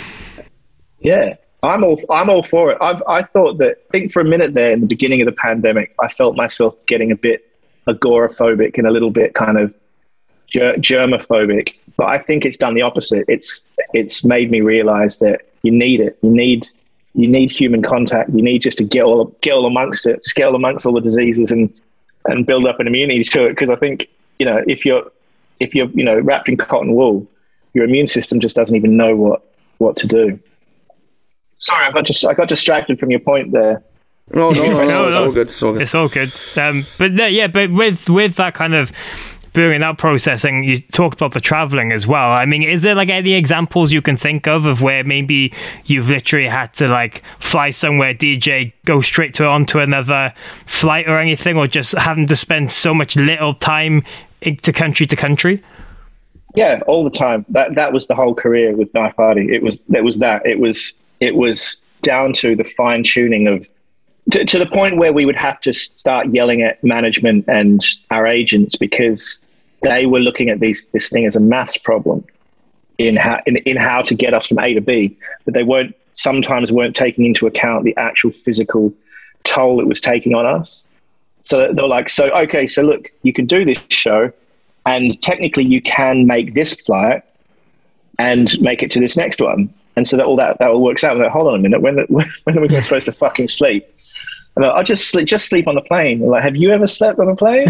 Yeah. I'm all, I'm all for it. I've, I thought that, I think for a minute there in the beginning of the pandemic, I felt myself getting a bit agoraphobic and a little bit kind of ger- germophobic. But I think it's done the opposite. It's it's made me realize that you need it. You need you need human contact. You need just to get all get all amongst it, just get all amongst all the diseases and and build up an immunity to it. Because I think you know if you're if you're you know wrapped in cotton wool, your immune system just doesn't even know what what to do. Sorry, I got just I got distracted from your point there. No, no, no, no, no, it's, no all good, it's all good. It's all good. Um, but yeah, but with with that kind of during that processing, you talked about the traveling as well. I mean, is there like any examples you can think of of where maybe you've literally had to like fly somewhere, D J, go straight to onto another flight or anything, or just having to spend so much little time to country to country? Yeah, all the time. That that was the whole career with Knife Party. It was it was that. It was it was down to the fine tuning of to, to the point where we would have to start yelling at management and our agents because they were looking at these this thing as a maths problem in how in, in how to get us from A to B, but they weren't sometimes weren't taking into account the actual physical toll it was taking on us. So they were like, so, okay, so look, you can do this show and technically you can make this flight and make it to this next one. And so that all that, that all works out. I'm like, hold on a minute, when, when, when are we supposed to fucking sleep? And I'll just sleep, just sleep on the plane. I'm like, have you ever slept on a plane?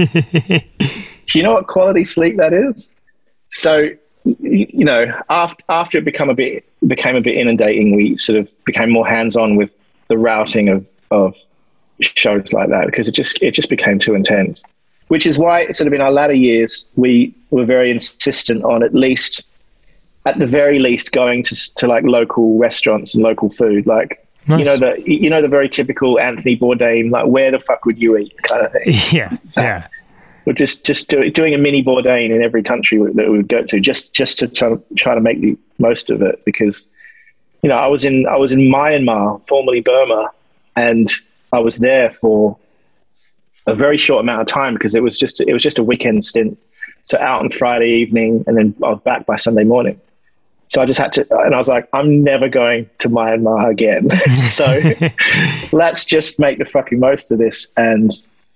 Do you know what quality sleep that is? So, you know, after after it become a bit became a bit inundating, we sort of became more hands-on with the routing of of shows like that, because it just it just became too intense. Which is why, sort of in our latter years, we were very insistent on at least, at the very least, going to to like local restaurants and local food, like. Nice. You know the you know the very typical Anthony Bourdain, like, where the fuck would you eat kind of thing. Yeah, yeah. We're just just do, doing a mini Bourdain in every country that we would go to, just just to try, try to make the most of it. Because, you know, I was in I was in Myanmar, formerly Burma, and I was there for a very short amount of time because it was just it was just a weekend stint. So out on Friday evening, and then I was back by Sunday morning. So I just had to, and I was like, I'm never going to Myanmar again. So let's just make the fucking most of this. And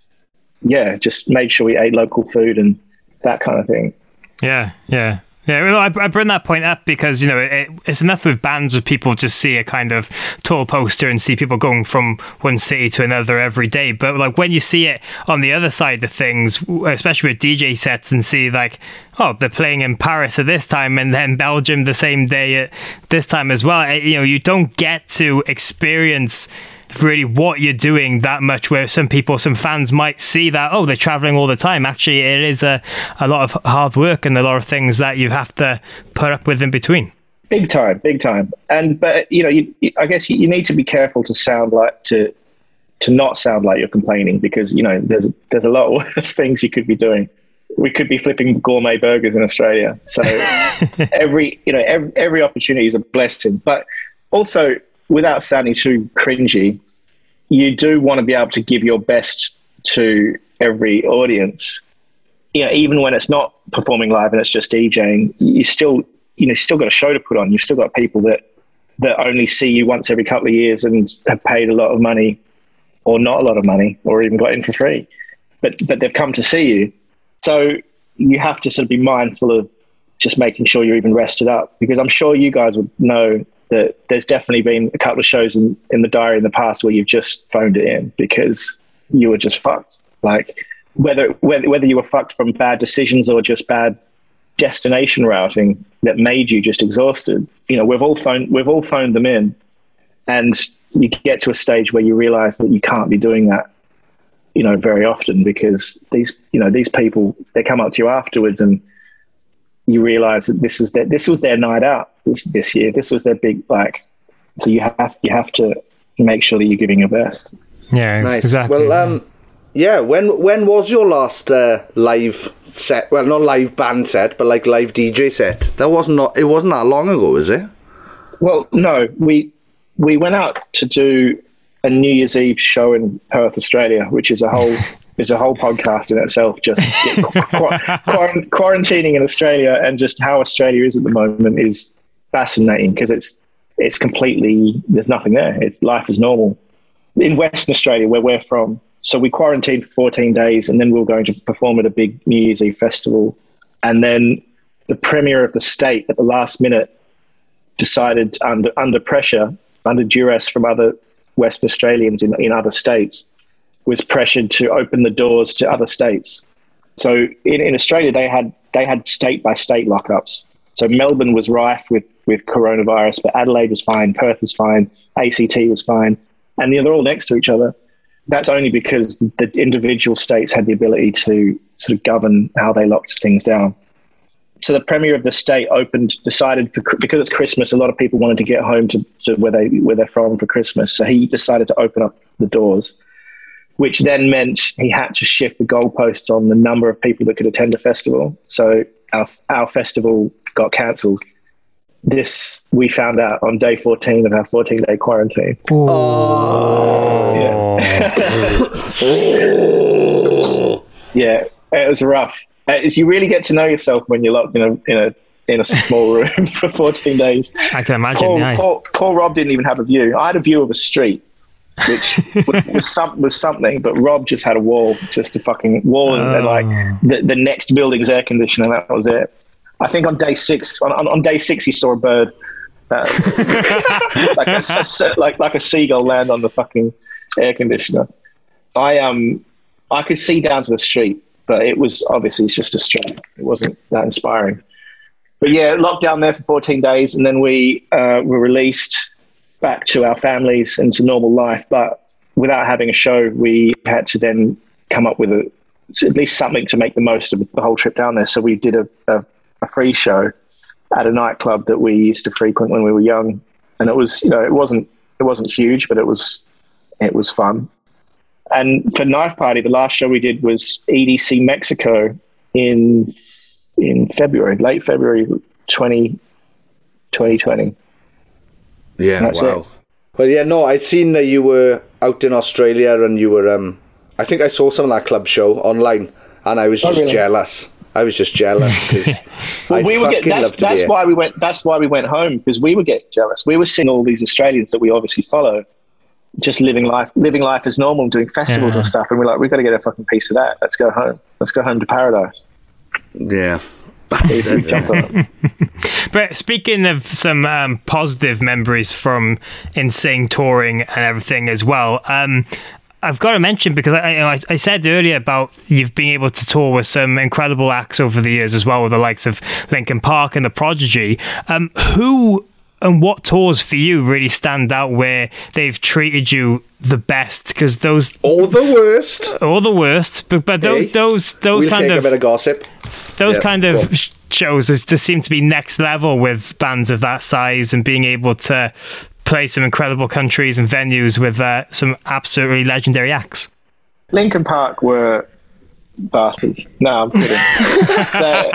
yeah, just made sure we ate local food and that kind of thing. Yeah, yeah. Yeah, well, I, I bring that point up because, you know, it, it's enough with bands where people just see a kind of tall poster and see people going from one city to another every day. But like when you see it on the other side of things, especially with D J sets, and see like, oh, they're playing in Paris at this time and then Belgium the same day at this time as well. You know, you don't get to experience really what you're doing that much, where some people, some fans might see that, oh, they're traveling all the time. Actually, it is a, a lot of hard work and a lot of things that you have to put up with in between. Big time, big time. And, but, you know, you, I guess you, you need to be careful to sound like, to to not sound like you're complaining, because, you know, there's, there's a lot worse things you could be doing. We could be flipping gourmet burgers in Australia. So every, you know, every, every opportunity is a blessing. But also, without sounding too cringy, you do want to be able to give your best to every audience. You know, even when it's not performing live and it's just DJing, you still, you know, still got a show to put on. You've still got people that, that only see you once every couple of years and have paid a lot of money, or not a lot of money, or even got in for free, but, but they've come to see you. So you have to sort of be mindful of just making sure you're even rested up, because I'm sure you guys would know that there's definitely been a couple of shows in, in the diary in the past where you've just phoned it in because you were just fucked. Like whether, whether, whether you were fucked from bad decisions or just bad destination routing that made you just exhausted. You know, we've all phoned, we've all phoned them in, and you get to a stage where you realize that you can't be doing that, you know, very often, because these, you know, these people, they come up to you afterwards and you realize that this is their, this was their night out this, this year. This was their big, like, so you have, you have to make sure that you're giving your best. Yeah, nice. Exactly. Well, um, yeah, when, when was your last, uh, live set? Well, not live band set, but like live D J set. That wasn't, not, it wasn't that long ago, was it? Well, no, we, we went out to do a New Year's Eve show in Perth, Australia, which is a whole, is a whole podcast in itself, just qu- qu- quarantining in Australia, and just how Australia is at the moment is fascinating, because it's it's completely, there's nothing there. It's life is normal. In Western Australia, where we're from, so we quarantined for fourteen days, and then we were going to perform at a big New Year's Eve festival. And then the Premier of the state at the last minute decided, under under pressure, under duress from other Western Australians in, in other states, was pressured to open the doors to other states. So in, in Australia, they had they had state by state lockups. So Melbourne was rife with, with coronavirus, but Adelaide was fine, Perth was fine, A C T was fine, and they're all next to each other. That's only because the individual states had the ability to sort of govern how they locked things down. So the Premier of the state opened, decided, for, because it's Christmas, a lot of people wanted to get home to, to where, they, where they're from for Christmas. So he decided to open up the doors, which then meant he had to shift the goalposts on the number of people that could attend the festival. So our, our festival got cancelled. This, we found out on day fourteen of our fourteen-day quarantine. Oh. Yeah. Yeah, it was rough. Uh, you really get to know yourself when you're locked in a in a in a small room for fourteen days. I can imagine. Poor, Yeah. poor, poor Rob didn't even have a view. I had a view of a street, which was, was, some, was something, but Rob just had a wall, just a fucking wall, Oh. and like the, the next building's air conditioner, and that was it. I think on day six, on, on, on day six, he saw a bird, uh, like, a, a, like like a seagull land on the fucking air conditioner. I um I could see down to the street, but it was obviously it's just a street. It wasn't that inspiring. But yeah, locked down there for fourteen days, and then we uh, were released back to our families and to normal life. But without having a show, we had to then come up with a, at least something to make the most of the whole trip down there. So we did a, a, a free show at a nightclub that we used to frequent when we were young, and it was, you know, it wasn't it wasn't huge, but it was it was fun. And for Knife Party, the last show we did was E D C Mexico in in February, late February twenty twenty. Yeah, That's wow. it. Well, yeah, no, I'd seen that you were out in Australia and you were, um, I think I saw some of that club show online and I was Oh, just really? jealous. I was just jealous because Well, I'd we were fucking get, that's love to that's be why we went. That's why we went home, because we were getting jealous. We were seeing all these Australians that we obviously follow, just living life, living life as normal, doing festivals Yeah. and stuff, and we're like, we've got to get a fucking piece of that. Let's go home. Let's go home to paradise. Yeah. Bastard. Jump on it. But speaking of some um, positive memories from Insane touring and everything as well, um, I've got to mention, because I, I, I said earlier about you've been able to tour with some incredible acts over the years as well, with the likes of Linkin Park and The Prodigy. Um, who and what tours for you really stand out where they've treated you the best? Because those, Or the worst. or the worst, but but those Hey, those those we'll kind take of a bit of gossip. those Yeah, kind go on. of sh- shows is- just seem to be next level with bands of that size and being able to play some incredible countries and venues with uh, some absolutely legendary acts. Linkin Park were bastards. No, I'm kidding. They-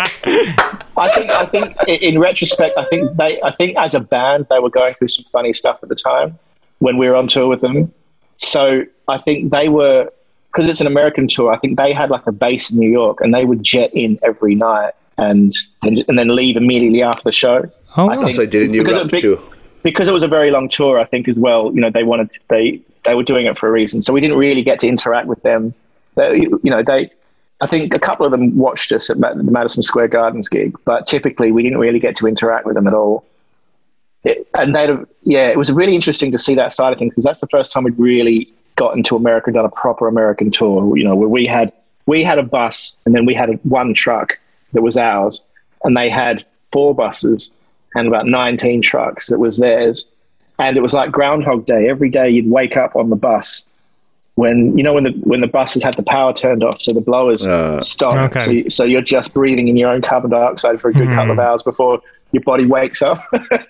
I think, I think, i- in retrospect, I think they, I think as a band, they were going through some funny stuff at the time when we were on tour with them. So I think they were, because it's an American tour, I think they had like a base in New York, and they would jet in every night and and, and then leave immediately after the show. Oh, I wow. think So I did in because Europe it was big- too. because it was a very long tour, I think as well, you know, they wanted to, they they were doing it for a reason. So we didn't really get to interact with them. They, you know, they, I think a couple of them watched us at Ma- the Madison Square Gardens gig, but typically we didn't really get to interact with them at all. It, and they'd have, yeah, it was really interesting to see that side of things, because that's the first time we'd really gotten to America and done a proper American tour, you know, where we had, we had a bus and then we had a, one truck that was ours, and they had four buses and about nineteen trucks that was theirs. And it was like Groundhog Day. Every day you'd wake up on the bus when, you know, when the when the buses had the power turned off, so the blowers Uh, stop. Okay. So, you- so you're just breathing in your own carbon dioxide for a good couple of hours before your body wakes up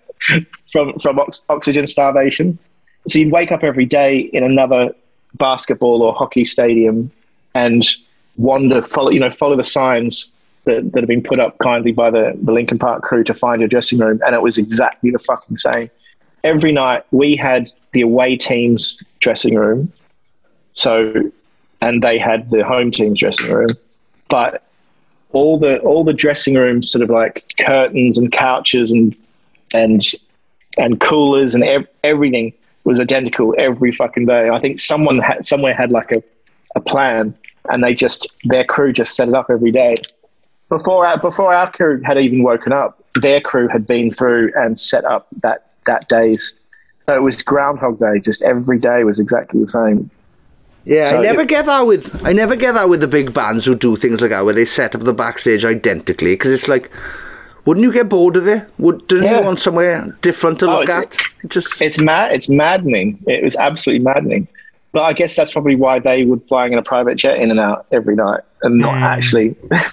from from ox- oxygen starvation. So you'd wake up every day in another basketball or hockey stadium and wander, follow, you know, follow the signs that, that have been put up kindly by the, the Linkin Park crew to find your dressing room. And it was exactly the fucking same. Every night we had the away team's dressing room. So, and they had the home team's dressing room, but all the, all the dressing rooms, sort of like curtains and couches and, and, and coolers and ev- everything was identical every fucking day. I think someone had, somewhere had like a, a plan, and they just, their crew just set it up every day. Before our, before our crew had even woken up, their crew had been through and set up that, that day's. So it was Groundhog Day. Just every day was exactly the same. Yeah, So I never it- get that with I never get that with the big bands who do things like that, where they set up the backstage identically, because it's like, wouldn't you get bored of it? Would didn't Yeah. you want somewhere different to Oh, look it's- at? It just It's mad. It's maddening. It was absolutely maddening. But I guess that's probably why they were flying in a private jet in and out every night, and not actually.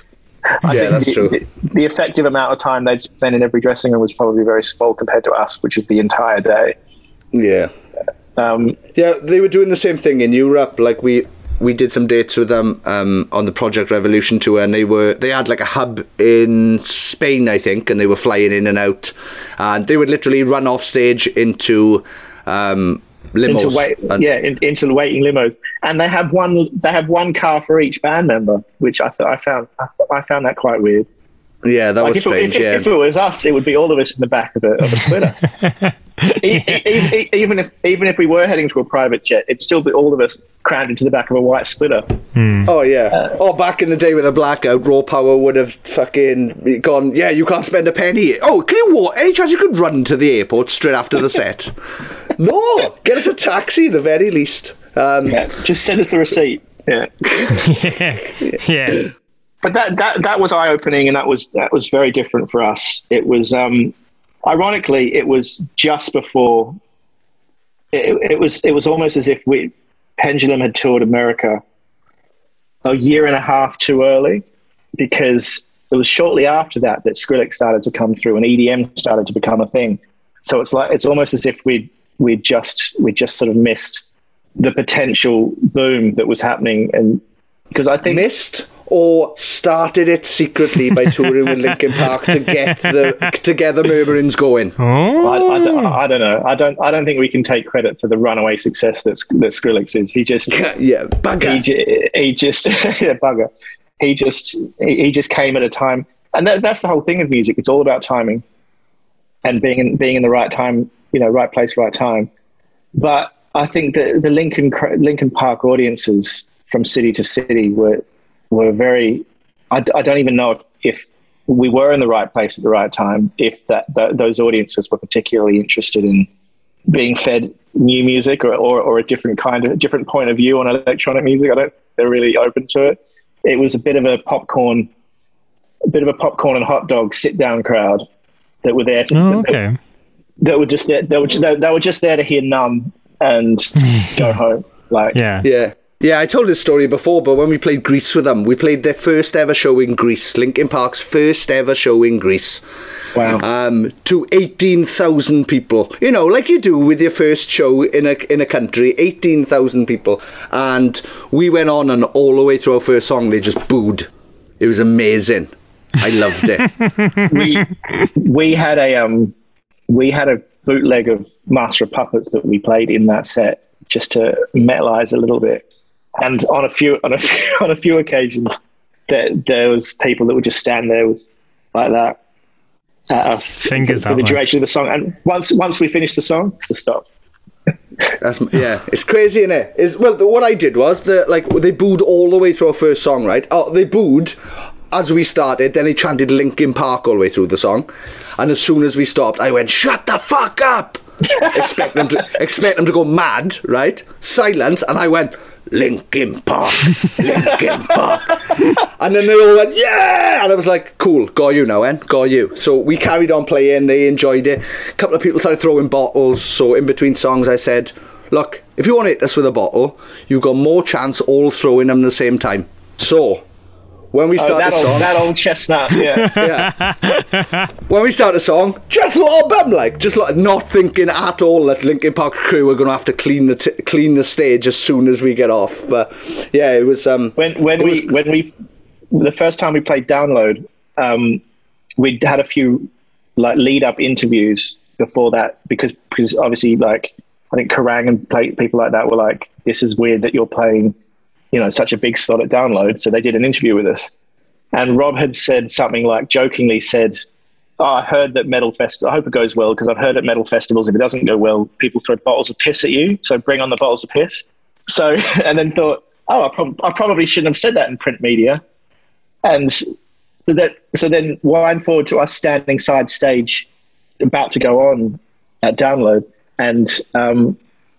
I Yeah, think that's the, true. The, the effective amount of time they'd spend in every dressing room was probably very small compared to us, which is the entire day. yeah. Um, Yeah, they were doing the same thing in Europe. Like we we did some dates with them um, on the Project Revolution tour, and they were they had like a hub in Spain, I think, and they were flying in and out, and they would literally run off stage into um, limos. into wait, and, yeah, in, into the waiting limos, and they have one. They have one car for each band member, which I thought I found I, I found that quite weird. Yeah, that like was if strange. It, if, yeah. if it was us, it would be all of us in the back of a, of a splitter. e- e- e- even if even if we were heading to a private jet, it'd still be all of us crammed into the back of a white splitter. Hmm. Oh yeah. Uh, oh, back in the day with a blackout, Raw Power would have fucking gone. Yeah, you can't spend a penny. Oh, can you walk? Any chance you could run to the airport straight after the set? No, get us a taxi, the very least. Um, yeah, just send us the receipt. Yeah. yeah. yeah. But that, that that was eye-opening, and that was that was very different for us. It was, um, ironically, it was just before. It, it was it was almost as if we Pendulum had toured America a year and a half too early, because it was shortly after that that Skrillex started to come through and E D M started to become a thing. So it's like it's almost as if we we just we just sort of missed the potential boom that was happening, and because I think missed. Or started it secretly by touring with Linkin Park to get the Together Murmurings going. Oh. I, I, don't, I don't know. I don't. I don't think we can take credit for the runaway success that that Skrillex is. He just yeah, bugger. He, he just yeah, bugger. He just he, he just came at a time, and that, that's the whole thing of music. It's all about timing, and being in, being in the right time, you know, right place, right time. But I think that the Linkin Linkin Park audiences from city to city were. were very, I, I don't even know if, if we were in the right place at the right time, if that, that those audiences were particularly interested in being fed new music or, or, or a different kind of, a different point of view on electronic music. I don't think they're really open to it. It was a bit of a popcorn, a bit of a popcorn and hot dog sit down crowd that were there to, oh, okay. that, that were just there, they were, they were just there to hear Numb and go home. Like, yeah. Yeah. Yeah, I told this story before, but when we played Greece with them, we played their first ever show in Greece, Linkin Park's first ever show in Greece. Wow. Um, to eighteen thousand people. You know, like you do with your first show in a in a country, eighteen thousand people. And we went on, and all the way through our first song, they just booed. It was amazing. I loved it. we we had a um we had a bootleg of Master of Puppets that we played in that set just to metalize a little bit. And on a few on a few, on a few occasions, there there was people that would just stand there with like that at us Fingers for, for the way. duration of the song. And once once we finished the song, just stop. That's yeah, it's crazy, isn't it? Is well, what I did was that like they booed all the way through our first song, right? Oh, they booed as we started, then they chanted Linkin Park all the way through the song, and as soon as we stopped, I went, "Shut the fuck up!" expect them to expect them to go mad, right? Silence, and I went, Linkin Park, Linkin Park. And then they all went, yeah! And I was like, cool, got you now, En, got you. So we carried on playing, they enjoyed it. A couple of people started throwing bottles, so in between songs I said, look, if you want to hit us with a bottle, you've got more chance all throwing them at the same time. So, when we start oh, that the old, song... that old chestnut, yeah. yeah. When we start a song, just lob them, like, just like, not thinking at all that Linkin Park crew are going to have to clean the t- clean the stage as soon as we get off. But yeah, it was um. When when we was, when we the first time we played Download, um, we had a few like lead up interviews before that because because obviously like I think Kerrang and play, people like that were like, this is weird that you're playing, you know, such a big slot at Download. So they did an interview with us. And Rob had said something like, jokingly said, oh, I heard that Metal Festival, I hope it goes well, because I've heard at Metal Festivals, if it doesn't go well, people throw bottles of piss at you. So bring on the bottles of piss. So, and then thought, oh, I, prob- I probably shouldn't have said that in print media. And so, that, so then wind forward to us standing side stage, about to go on at Download, and um,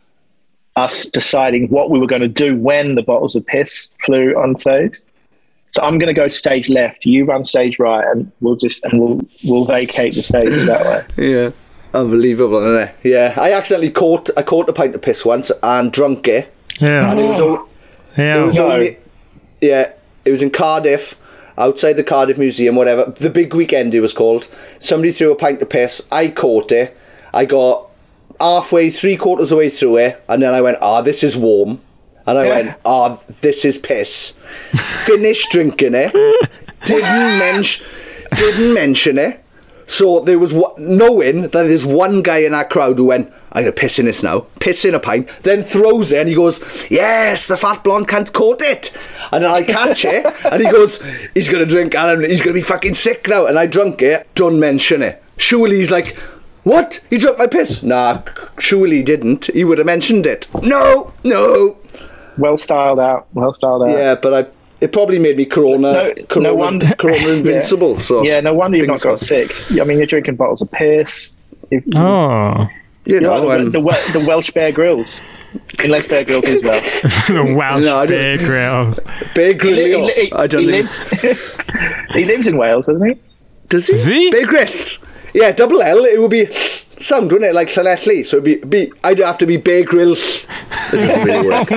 us deciding what we were going to do when the bottles of piss flew on stage. So I'm going to go stage left, you run stage right, and we'll just and we'll we'll vacate the stage that way. Yeah, unbelievable, isn't it? Yeah, I accidentally caught I caught a pint of piss once and drunk it. Yeah, and it was, o- yeah. it was No. only yeah, it was in Cardiff, outside the Cardiff Museum, whatever. The Big Weekend it was called. Somebody threw a pint of piss. I caught it. I got halfway, three quarters of the way through it, and then I went, ah, oh, this is warm. And I Yeah. went, ah, oh, this is piss. Finished drinking it. Didn't mention, didn't mention it. So there was one, knowing that there's one guy in our crowd who went, I'm going to piss in this now. Piss in a pint. Then throws it and he goes, yes, the fat blonde can't coat it. And then I catch it and he goes, he's going to drink and he's going to be fucking sick now. And I drunk it. Don't mention it. Surely he's like, what? He drank my piss? Nah, surely he didn't. He would have mentioned it. No, no. Well styled out. Well styled out. Yeah, but I... It probably made me Corona, no, corona, no wonder, corona invincible. yeah. So yeah, no wonder you've not got so. sick. I mean, you're drinking bottles of piss. If, Oh, you know, like um, the, the, the Welsh Bear Grylls, unless Bear Grylls is well. the Welsh No, I don't- Bear Grylls. Bear He, Grylls. li- he, I don't he know. lives. He lives in Wales, doesn't he? Does he? Does he? Bear Grylls. Yeah, double L. It would be sound, wouldn't it? Like Llanelli. So it'd be, be I'd have to be Bear Grylls. It doesn't really work.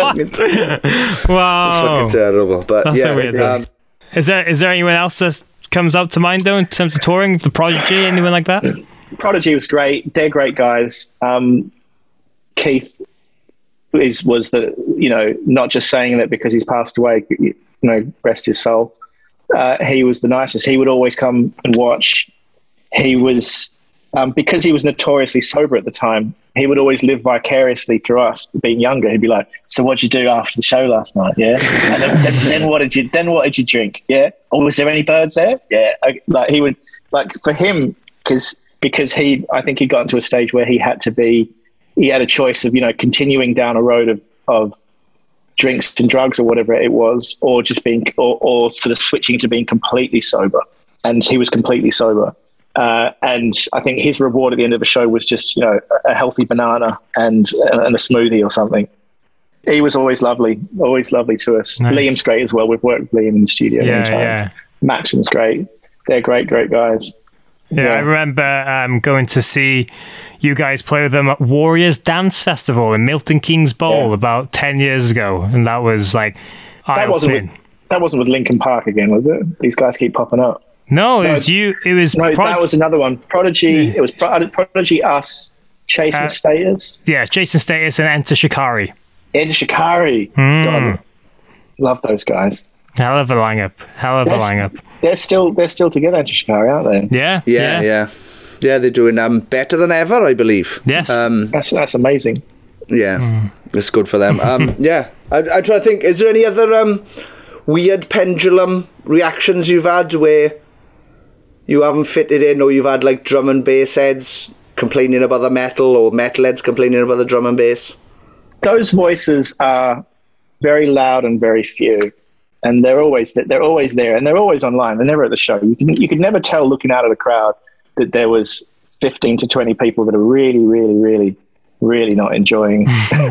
It's Wow, fucking terrible. But That's yeah, so weird. um, is there is there anyone else that comes up to mind though in terms of touring? The Prodigy, anyone like that? Prodigy was great. They're great guys. Um, Keith is was the you know not just saying that because he's passed away. You know, rest his soul. Uh, he was the nicest. He would always come and watch. He was um, because he was notoriously sober at the time. He would always live vicariously through us, being younger. He'd be like, "So what'd you do after the show last night? Yeah, and then, then, then what did you? Then what did you drink? Yeah, oh, was there any birds there? Yeah." I, like he would, like for him, because because he, I think he'd gotten to a stage where he had to be, he had a choice of you know continuing down a road of of drinks and drugs or whatever it was, or just being, or, or sort of switching to being completely sober. And he was completely sober. Uh, and I think his reward at the end of the show was just, you know, a healthy banana and and a smoothie or something. He was always lovely, always lovely to us. Nice. Liam's great as well. We've worked with Liam in the studio Yeah, many times. yeah. Maxim's great. They're great, great guys. Yeah, Yeah. I remember um, going to see you guys play with them at Warriors Dance Festival in Milton Keynes Bowl Yeah. about ten years ago, and that was like That wasn't with, eye-opening. that wasn't with Linkin Park again, was it? These guys keep popping up. No, it No, was you. It was No, Prod- that was another one. Prodigy. It was Pro- Prodigy, us, Chase Uh, and Status, yeah, Jason Status and Enter Shikari. Ed Shikari. Mm. God, love those guys. Hell of a lineup. Hell of a They're, lineup. they're still they're still together, Ed Shikari, aren't they? Yeah, yeah, yeah, yeah. They're doing um, better than ever, I believe. Yes. Um, That's that's amazing. yeah, it's good for them. Um, yeah, I, I try to think. Is there any other um, weird pendulum reactions you've had where you haven't fitted in, or you've had like drum and bass heads complaining about the metal, or metal heads complaining about the drum and bass? Those voices are very loud and very few, and they're always they're always there, and they're always online. They're never at the show. You can you could never tell looking out of the crowd that there was fifteen to twenty people that are really, really, really, really not enjoying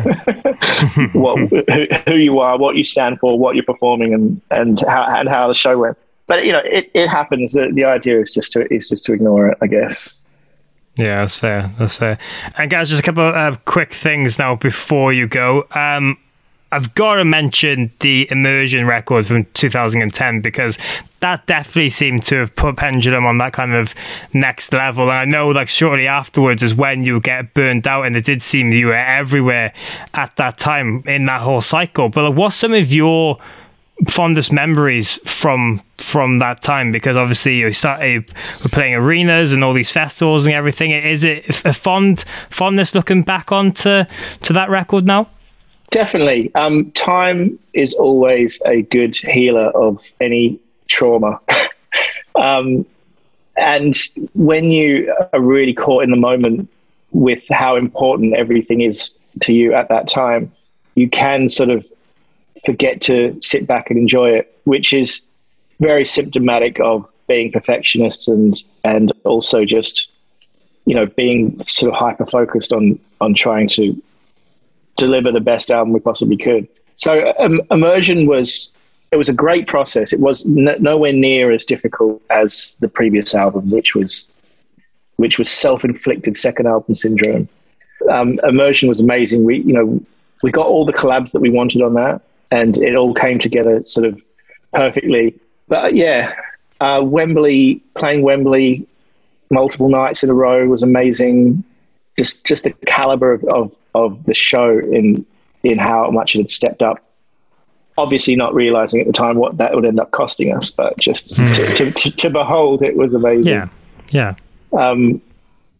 what who, who you are, what you stand for, what you're performing, and and how and how the show went. But you know, it, it happens. The, the idea is just to is just to ignore it, I guess. Yeah, that's fair. That's fair. And guys, just a couple of uh, quick things now before you go. Um, I've got to mention the Immersion record from two thousand ten, because that definitely seemed to have put Pendulum on that kind of next level. And I know, like, shortly afterwards is when you get burnt out, and it did seem you were everywhere at that time in that whole cycle. But like, what's some of your fondest memories from from that time? Because obviously you started we're playing arenas and all these festivals and everything. Is it a fond fondness looking back onto to that record now? Definitely. Um, time is always a good healer of any trauma. um, and when you are really caught in the moment with how important everything is to you at that time, you can sort of forget to sit back and enjoy it, which is very symptomatic of being perfectionist and and also just, you know, being sort of hyper focused on on trying to deliver the best album we possibly could. So um, Immersion was it was a great process. It was n- nowhere near as difficult as the previous album, which was which was self-inflicted second album syndrome. Um, Immersion was amazing. We you know we got all the collabs that we wanted on that, and it all came together sort of perfectly. But uh, yeah, uh, Wembley, playing Wembley multiple nights in a row was amazing. Just just the caliber of, of, of the show in in how much it had stepped up. Obviously not realizing at the time what that would end up costing us, but just to, to, to, to behold, it was amazing. Yeah, yeah. Um,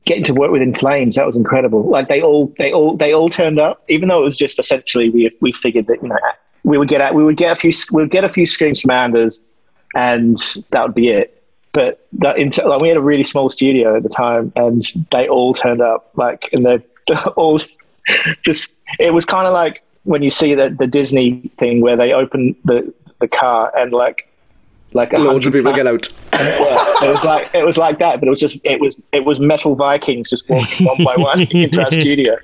getting to work with In Flames, that was incredible. Like they all, they all, they all turned up, even though it was just essentially we we figured that you know we would get out, we would get a few, we would get a few screams from Anders, and that would be it. But that into, like, we had a really small studio at the time, and they all turned up. Like, and they all just. It was kind of like when you see the the Disney thing where they open the the car and like. Like loads of people get out. It was like it was like that, but it was just it was it was metal Vikings just walking one by one into our studio.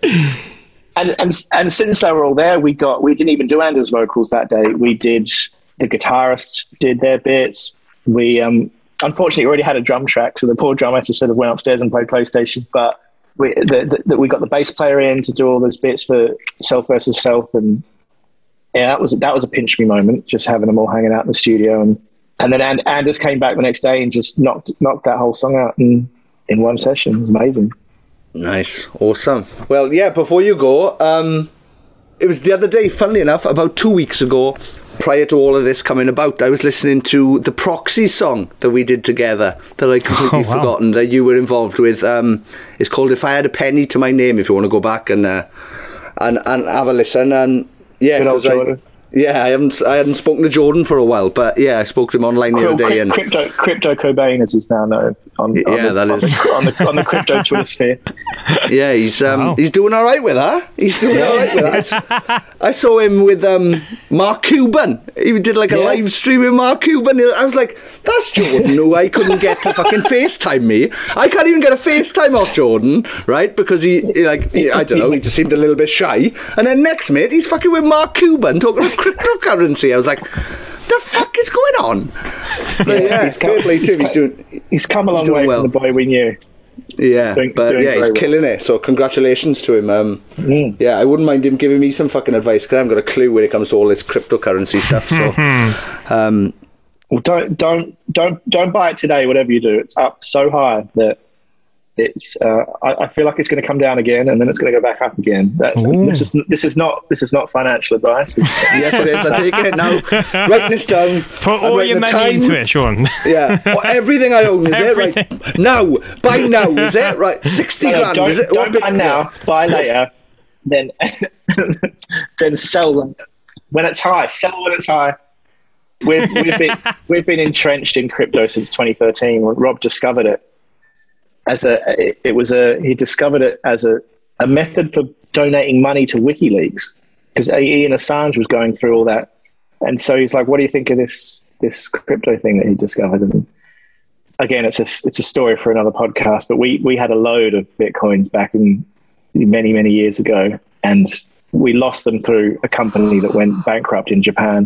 And and and since they were all there, we got we didn't even do Anders' vocals that day. We did the guitarists did their bits. We um unfortunately already had a drum track, so the poor drummer just sort of went upstairs and played PlayStation. But we the, the, we got the bass player in to do all those bits for Self versus Self, and yeah, that was that was a pinch me moment, just having them all hanging out in the studio. And And then And- Anders came back the next day and just knocked knocked that whole song out in, in one session. It was amazing. Nice. Awesome. Well, yeah, before you go, um, it was the other day, funnily enough, about two weeks ago, prior to all of this coming about, I was listening to the Proxy song that we did together that I completely oh, wow. forgotten that you were involved with. Um, it's called If I Had a Penny to My Name, if you want to go back and uh, and, and have a listen. And yeah, because I... Yeah, I haven't I hadn't spoken to Jordan for a while, but yeah, I spoke to him online the other day. And crypto, crypto Cobain, as he's now known on, yeah, on the, that on is the, on the on the crypto Twitter sphere. Yeah, he's um, wow. he's doing all right with her. He's doing all right with her. I, I saw him with um, Mark Cuban. He did like a yeah. live stream with Mark Cuban. I was like, that's Jordan, who I couldn't get to fucking FaceTime me. I can't even get a FaceTime off Jordan, right? Because he, he like he, I don't know, he just seemed a little bit shy. And then next minute, he's fucking with Mark Cuban talking about cryptocurrency. I was like, the fuck is going on? But yeah, he's come, he's, he's, he's doing. He's come a long way well. from the boy we knew. Yeah, doing, but doing yeah, he's well. killing it. So congratulations to him. Um, mm. Yeah, I wouldn't mind him giving me some fucking advice because I haven't got a clue when it comes to all this cryptocurrency stuff. So, um, well, don't don't don't don't buy it today. Whatever you do, it's up so high that. It's. Uh, I, I feel like it's going to come down again, and then it's going to go back up again. That's Ooh. this is this is not this is not financial advice. Yes, it is. I'm taking it now. Write this down. Put all your money time. into it, Sean. Yeah, well, everything I own is everything. it right now. Buy now, is it right? Sixty no, grand. Don't, is it? don't buy now. Buy later. Then then sell them when it's high. Sell when it's high. We've we've been we've been entrenched in crypto since twenty thirteen when Rob discovered it. As a, it, it was a, he discovered it as a, a method for donating money to WikiLeaks because Ian Assange was going through all that. And so he's like, what do you think of this, this crypto thing that he discovered? And again, it's a, it's a story for another podcast, but we, we had a load of Bitcoins back in many, many years ago, and we lost them through a company that went bankrupt in Japan.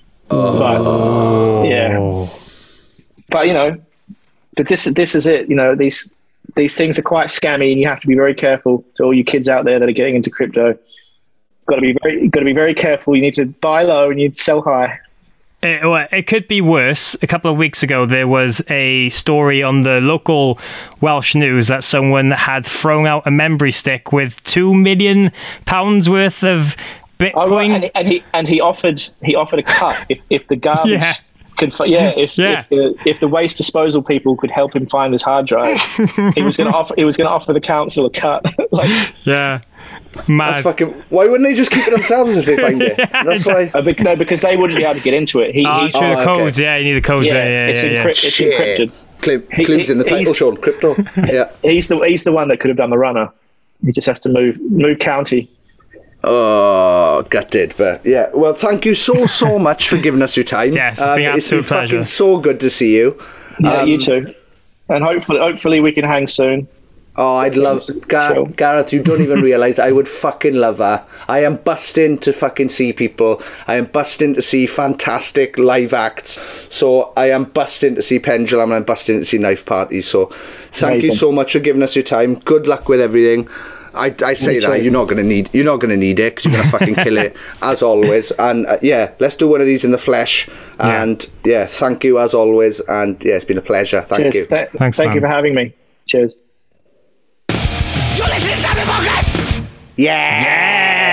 Oh. But, yeah. But, you know, but this, this is it, you know, these, These things are quite scammy, and you have to be very careful. To all you kids out there that are getting into crypto, got to be very, got to be very careful. You need to buy low and you need to sell high. It, well, it could be worse. A couple of weeks ago, there was a story on the local Welsh news that someone had thrown out a memory stick with two million pounds worth of Bitcoin. Oh, right. and, and he and he offered he offered a cut if if the garbage. Yeah. Could, yeah, if, yeah. If, the, if the waste disposal people could help him find his hard drive, he was going to offer. He was going to offer the council a cut. like, yeah, mad. That's fucking. Why wouldn't they just keep it themselves if they find it? yeah, That's why. Uh, but, no, because they wouldn't be able to get into it. He, oh, he, sure, oh, the codes. Okay. Yeah, you need the codes. Yeah, yeah, yeah. It's, yeah, encrypt, yeah. it's Shit. encrypted. Clue, clues he, in the title, Sean. Crypto. Yeah, he's the he's the one that could have done the runner. He just has to move move county. Oh, gutted, but yeah. Well, thank you so so much for giving us your time. Yes, it's been um, it's been pleasure. fucking so good to see you. Yeah, um, you too. And hopefully, hopefully we can hang soon. Oh, I'd love Gar- Gareth. You don't even realise I would fucking love her. I am busting to fucking see people. I am busting to see fantastic live acts. So I am busting to see Pendulum, and I'm busting to see Knife Party. So thank Amazing. you so much for giving us your time. Good luck with everything. I, I say Me that too. you're not gonna need you're not gonna need it because you're gonna fucking kill it as always. And uh, yeah, let's do one of these in the flesh. And yeah. yeah, thank you as always. And yeah, it's been a pleasure. Thank Cheers. you. Th- Thanks, thank man. you for having me. Cheers. You're listening to Something Podcast. Yeah. Yeah.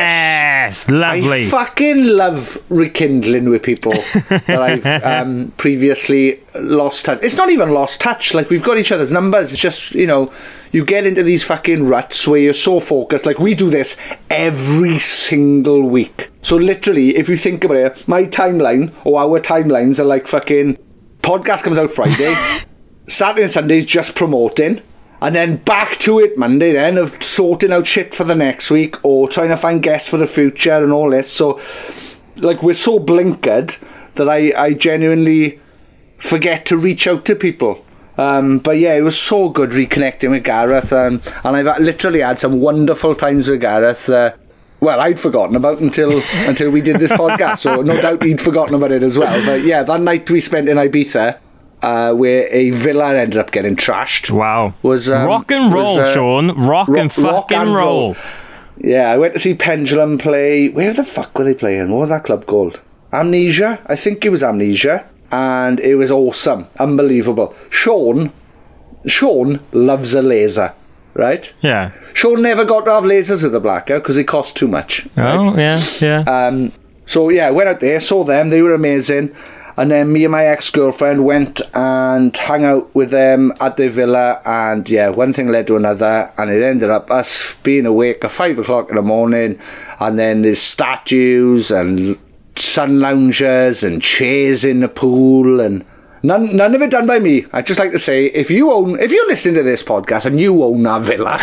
Yes, lovely. I fucking love rekindling with people that I've um, previously lost touch. It's not even lost touch. Like, we've got each other's numbers. It's just, you know, you get into these fucking ruts where you're so focused. Like, we do this every single week. So literally, if you think about it, my timeline or our timelines are like fucking podcast comes out Friday, Saturday and Sunday's just promoting, and then back to it Monday then of sorting out shit for the next week or trying to find guests for the future and all this. So, like, we're so blinkered that I, I genuinely forget to reach out to people. Um, but yeah, it was so good reconnecting with Gareth, um, and I've literally had some wonderful times with Gareth. Uh, well, I'd forgotten about until until we did this podcast, so no doubt he'd forgotten about it as well. But yeah, that night we spent in Ibiza, uh, where a villa ended up getting trashed. Wow. Was um, rock and roll, was, uh, Sean. Rock, rock and fucking rock and roll. roll. Yeah, I went to see Pendulum play. Where the fuck were they playing? What was that club called? Amnesia? I think it was Amnesia. And it was awesome. Unbelievable. Sean, Sean loves a laser, right? Yeah. Sean never got to have lasers with the Blackout because it cost too much. Right? Oh, yeah, yeah. Um, so, yeah, went out there, saw them. They were amazing. And then me and my ex-girlfriend went and hung out with them at their villa. And, yeah, one thing led to another. And it ended up us being awake at five o'clock in the morning. And then there's statues and sun loungers and chairs in the pool, and none none of it done by me. I'd just like to say, if you own, if you're listening to this podcast and you own that villa,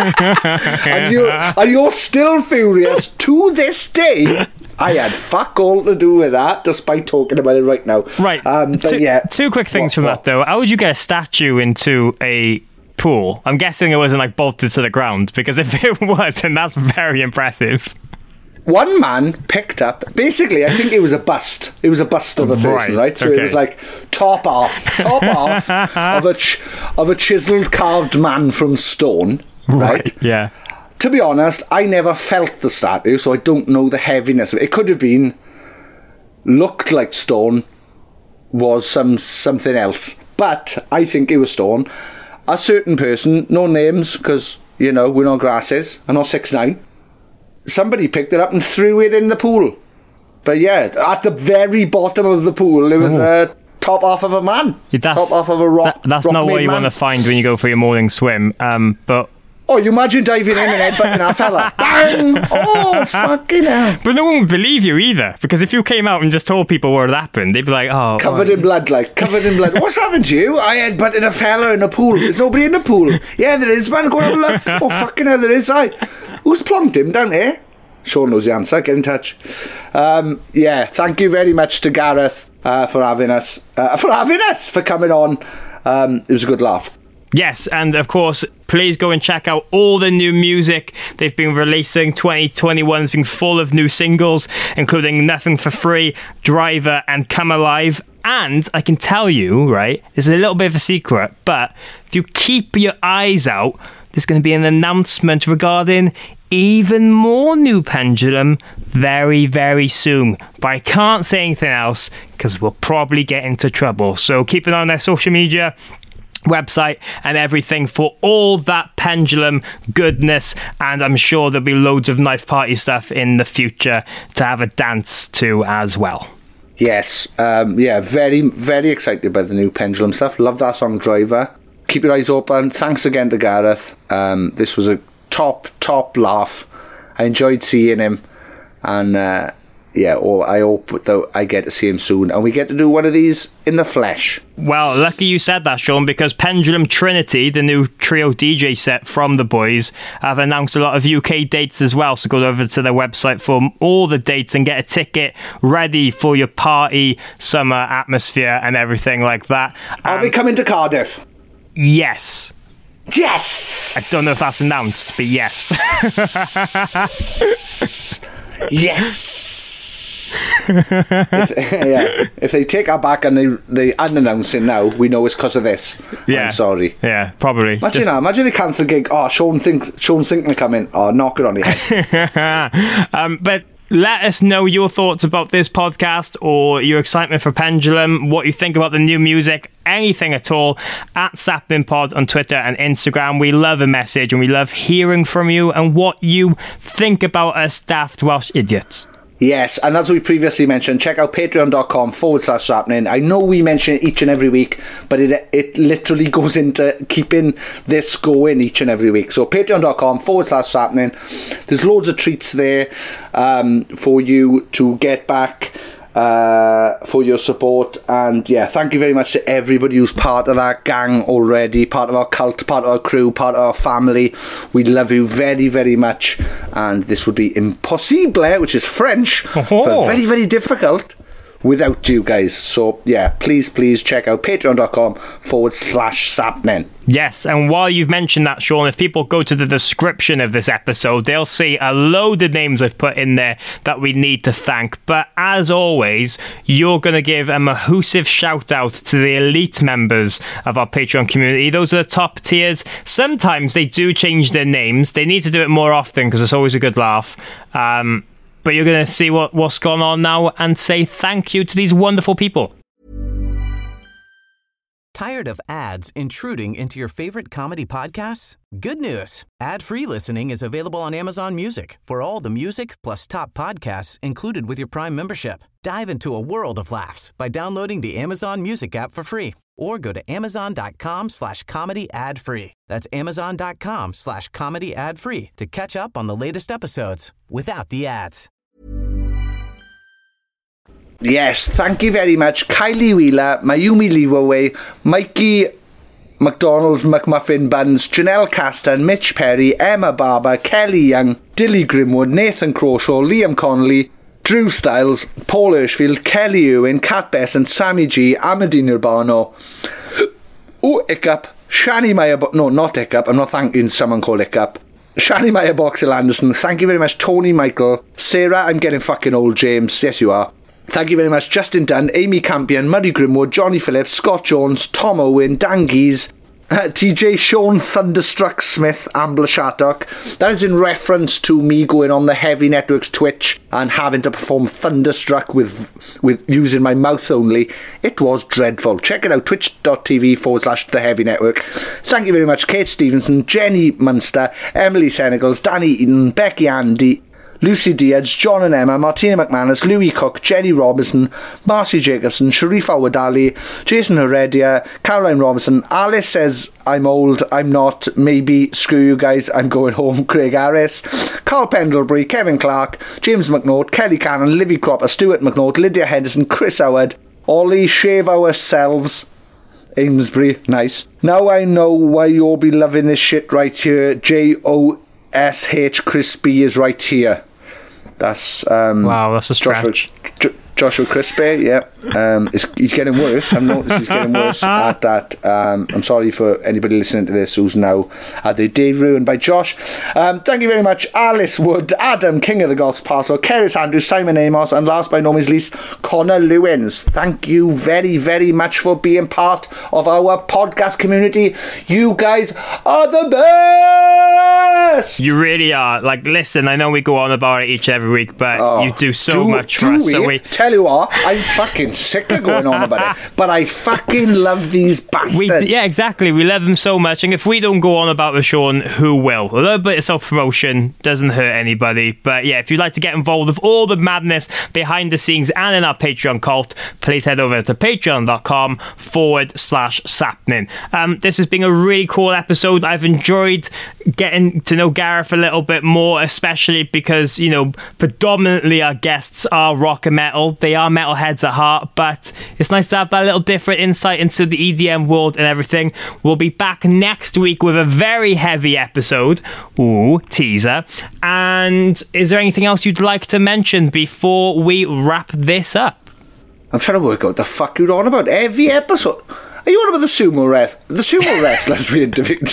and, you're, and you're still furious to this day, I had fuck all to do with that, despite talking about it right now. Right. Um, but two, yeah. two quick things what, from what? that, though. How would you get a statue into a pool? I'm guessing it wasn't, like, bolted to the ground, because if it was, then that's very impressive. One man picked up, basically, I think it was a bust. It was a bust of a person, right? right? So okay. It was like top off, top off of a ch- of a chiseled, carved man from stone, right? right? Yeah. To be honest, I never felt the statue, so I don't know the heaviness of it. It could have been, looked like stone, was some something else, but I think it was stone. A certain person, no names, because, you know, we're not grasses, I'm not six nine. Somebody picked it up and threw it in the pool. But yeah, at the very bottom of the pool, there was oh. a top half of a man. Yeah, that's, top half of a rock. That, that's rock not what you man. want to find when you go for your morning swim. Um, but oh, you imagine diving in and headbutting that fella? Bang! Oh, fucking hell! But no one would believe you either, because if you came out and just told people what had happened, they'd be like, "Oh, covered oh, in blood, like covered in blood." What's happened to you? I headbutted a fella in a pool. There's nobody in the pool. Yeah, there is, man. Go and have a look. Oh, fucking hell, there is. I. Who's plonked him down here? Sean knows the answer. Get in touch. Um, yeah, thank you very much to Gareth uh, for having us. Uh, for having us for coming on. Um, it was a good laugh. Yes, and of course, please go and check out all the new music they've been releasing. twenty twenty-one has been full of new singles, including Nothing for Free, Driver, and Come Alive. And I can tell you, right, it's a little bit of a secret, but if you keep your eyes out, there's going to be an announcement regarding even more new Pendulum very, very soon. But I can't say anything else because we'll probably get into trouble. So keep an eye on their social media, website, and everything for all that Pendulum goodness. And I'm sure there'll be loads of knife party stuff in the future to have a dance to as well. Yes, um, yeah, very, very excited by the new Pendulum stuff. Love that song, Driver. Keep your eyes open. Thanks again to Gareth. Um, this was a top, top laugh. I enjoyed seeing him. And, uh, yeah, oh, I hope that I get to see him soon. And we get to do one of these in the flesh. Well, lucky you said that, Sean, because Pendulum Trinity, the new trio D J set from the boys, have announced a lot of U K dates as well. So go over to their website for all the dates and get a ticket ready for your party, summer atmosphere and everything like that. Are um, they coming to Cardiff? Yes. Yes! I don't know if that's announced, but yes. Yes! if, yeah. If they take our back and they they unannounce it now, we know it's because of this. Yeah. I'm sorry. Yeah, probably. Imagine Just... that. Imagine they cancel the gig. Oh, Sean thinks Sean's thinking of coming. Oh, knock it on the head. um, but let us know your thoughts about this podcast or your excitement for Pendulum, what you think about the new music, anything at all, at Sapnin Pod on Twitter and Instagram. We love a message and we love hearing from you and what you think about us daft Welsh idiots. Yes, and as we previously mentioned, check out patreon.com forward slash Sapnin. I know we mention it each and every week, but it it literally goes into keeping this going each and every week. So patreon.com forward slash Sapnin. There's loads of treats there um, for you to get back uh, for your support. And yeah, thank you very much to everybody who's part of that gang already, part of our cult, part of our crew, part of our family. We love you very, very much. And this would be impossible, which is French, oh. for very, very difficult without you guys. So yeah, please, please check out patreon.com forward slash Sapnin. Yes, and while you've mentioned that, Sean, if people go to the description of this episode, they'll see a load of names I've put in there that we need to thank. But as always, you're going to give a mahoosive shout out to the elite members of our Patreon community. Those are the top tiers. Sometimes they do change their names. They need to do it more often because it's always a good laugh. Um, but you're going to see what, what's gone on now and say thank you to these wonderful people. Tired of ads intruding into your favorite comedy podcasts? Good news. Ad-free listening is available on Amazon Music for all the music plus top podcasts included with your Prime membership. Dive into a world of laughs by downloading the Amazon Music app for free or go to amazon.com slash comedy ad free. That's amazon.com slash comedy ad free to catch up on the latest episodes without the ads. Yes, thank you very much. Kylie Wheeler, Mayumi Leeway, Mikey McDonald's McMuffin Buns, Janelle Caston, Mitch Perry, Emma Barber, Kelly Young, Dilly Grimwood, Nathan Crawshaw, Liam Connolly, Drew Styles, Paul Hirschfield, Kelly Irwin, Kat Besson, Sammy G, Amadine Urbano, oh, Hiccup, Shani Meyer, no, not Hiccup, I'm not thanking someone called Hiccup. Shani Meyer, Boxel Anderson, thank you very much. Tony Michael, Sarah, I'm getting fucking old, James, yes you are. Thank you very much, Justin Dunn, Amy Campion, Murray Grimwood, Johnny Phillips, Scott Jones, Tom Owen, Dan Geese, uh, T J Sean Thunderstruck Smith, Ambler Shattock. That is in reference to me going on the Heavy Network's Twitch and having to perform Thunderstruck with with using my mouth only. It was dreadful. Check it out, twitch.tv forward slash the Heavy Network. Thank you very much, Kate Stevenson, Jenny Munster, Emily Senegals, Danny Eden, Becky Andy, Lucy Diaz, John and Emma, Martina McManus, Louis Cook, Jenny Robinson, Marcy Jacobson, Sharif Awadali, Jason Heredia, Caroline Robinson. Alice says, I'm old, I'm not, maybe, screw you guys, I'm going home. Craig Harris, Carl Pendlebury, Kevin Clark, James McNaught, Kelly Cannon, Livy Cropper, Stuart McNaught, Lydia Henderson, Chris Howard, Ollie, Shave Ourselves, Amesbury, nice. Now I know why you'll be loving this shit right here. J O S H Crispy is right here. That's um, wow, that's a stretch. Joshua, J- Joshua Crispy, yeah. Um, it's, he's getting worse. I've noticed he's getting worse at that. Um, I'm sorry for anybody listening to this who's now had their day ruined by Josh. Um, thank you very much, Alice Wood, Adam, King of the Golf Parcel, Keris Andrews, Simon Amos, and last by no means least, Connor Lewins. Thank you very, very much for being part of our podcast community. You guys are the best! You really are. Like, listen, I know we go on about it each and every week, but oh, you do so do, much do for us. We? So we Tell you what, I'm fucking sick of going on about it, but I fucking love these bastards. We, yeah, exactly. We love them so much, and if we don't go on about the Sean, who will? A little bit of self-promotion doesn't hurt anybody, but yeah, if you'd like to get involved with all the madness behind the scenes and in our Patreon cult, please head over to patreon.com forward slash sapnin. Um, this has been a really cool episode. I've enjoyed getting to know Gareth a little bit more, especially because, you know, predominantly our guests are rock and metal. They are metalheads at heart, but it's nice to have that little different insight into the E D M world and everything. We'll be back next week with a very heavy episode. Ooh, teaser. And is there anything else you'd like to mention before we wrap this up? I'm trying to work out what the fuck you're on about. Every episode. Are you on about the sumo rest? The sumo wrestlers we interviewed.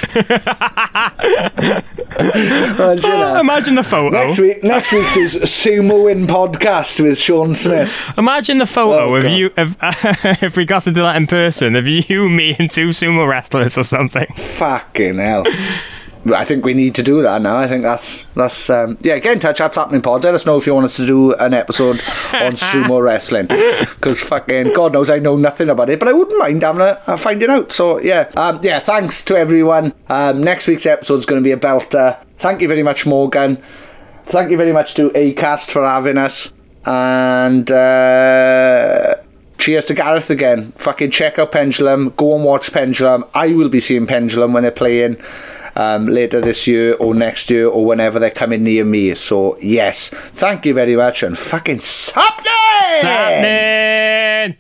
oh, imagine the photo. Next week, next week's is Sumo In podcast with Sean Smith. Imagine the photo oh, of God. you. Of, uh, if we got to do that in person, of you, me, and two sumo wrestlers or something. Fucking hell. I think we need to do that now. I think that's that's um, yeah. Get in touch at Happening Pod. Let us know if you want us to do an episode on sumo wrestling, because fucking God knows I know nothing about it, but I wouldn't mind having a, a finding out. So yeah, um, yeah. Thanks to everyone. Um, next week's episode is going to be a belter. Thank you very much, Morgan. Thank you very much to Acast for having us, and uh, cheers to Gareth again. Fucking check out Pendulum. Go and watch Pendulum. I will be seeing Pendulum when they're playing um, later this year or next year or whenever they're coming near me. So yes, thank you very much, and fucking sapnin! Sapnin!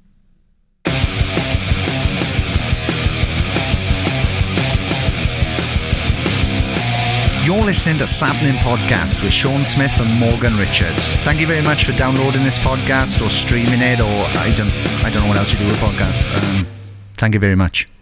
You're listening to Sapnin Podcast with Sean Smith and Morgan Richards. Thank you very much for downloading this podcast or streaming it, or I don't I don't know what else you do with podcasts. Um, thank you very much.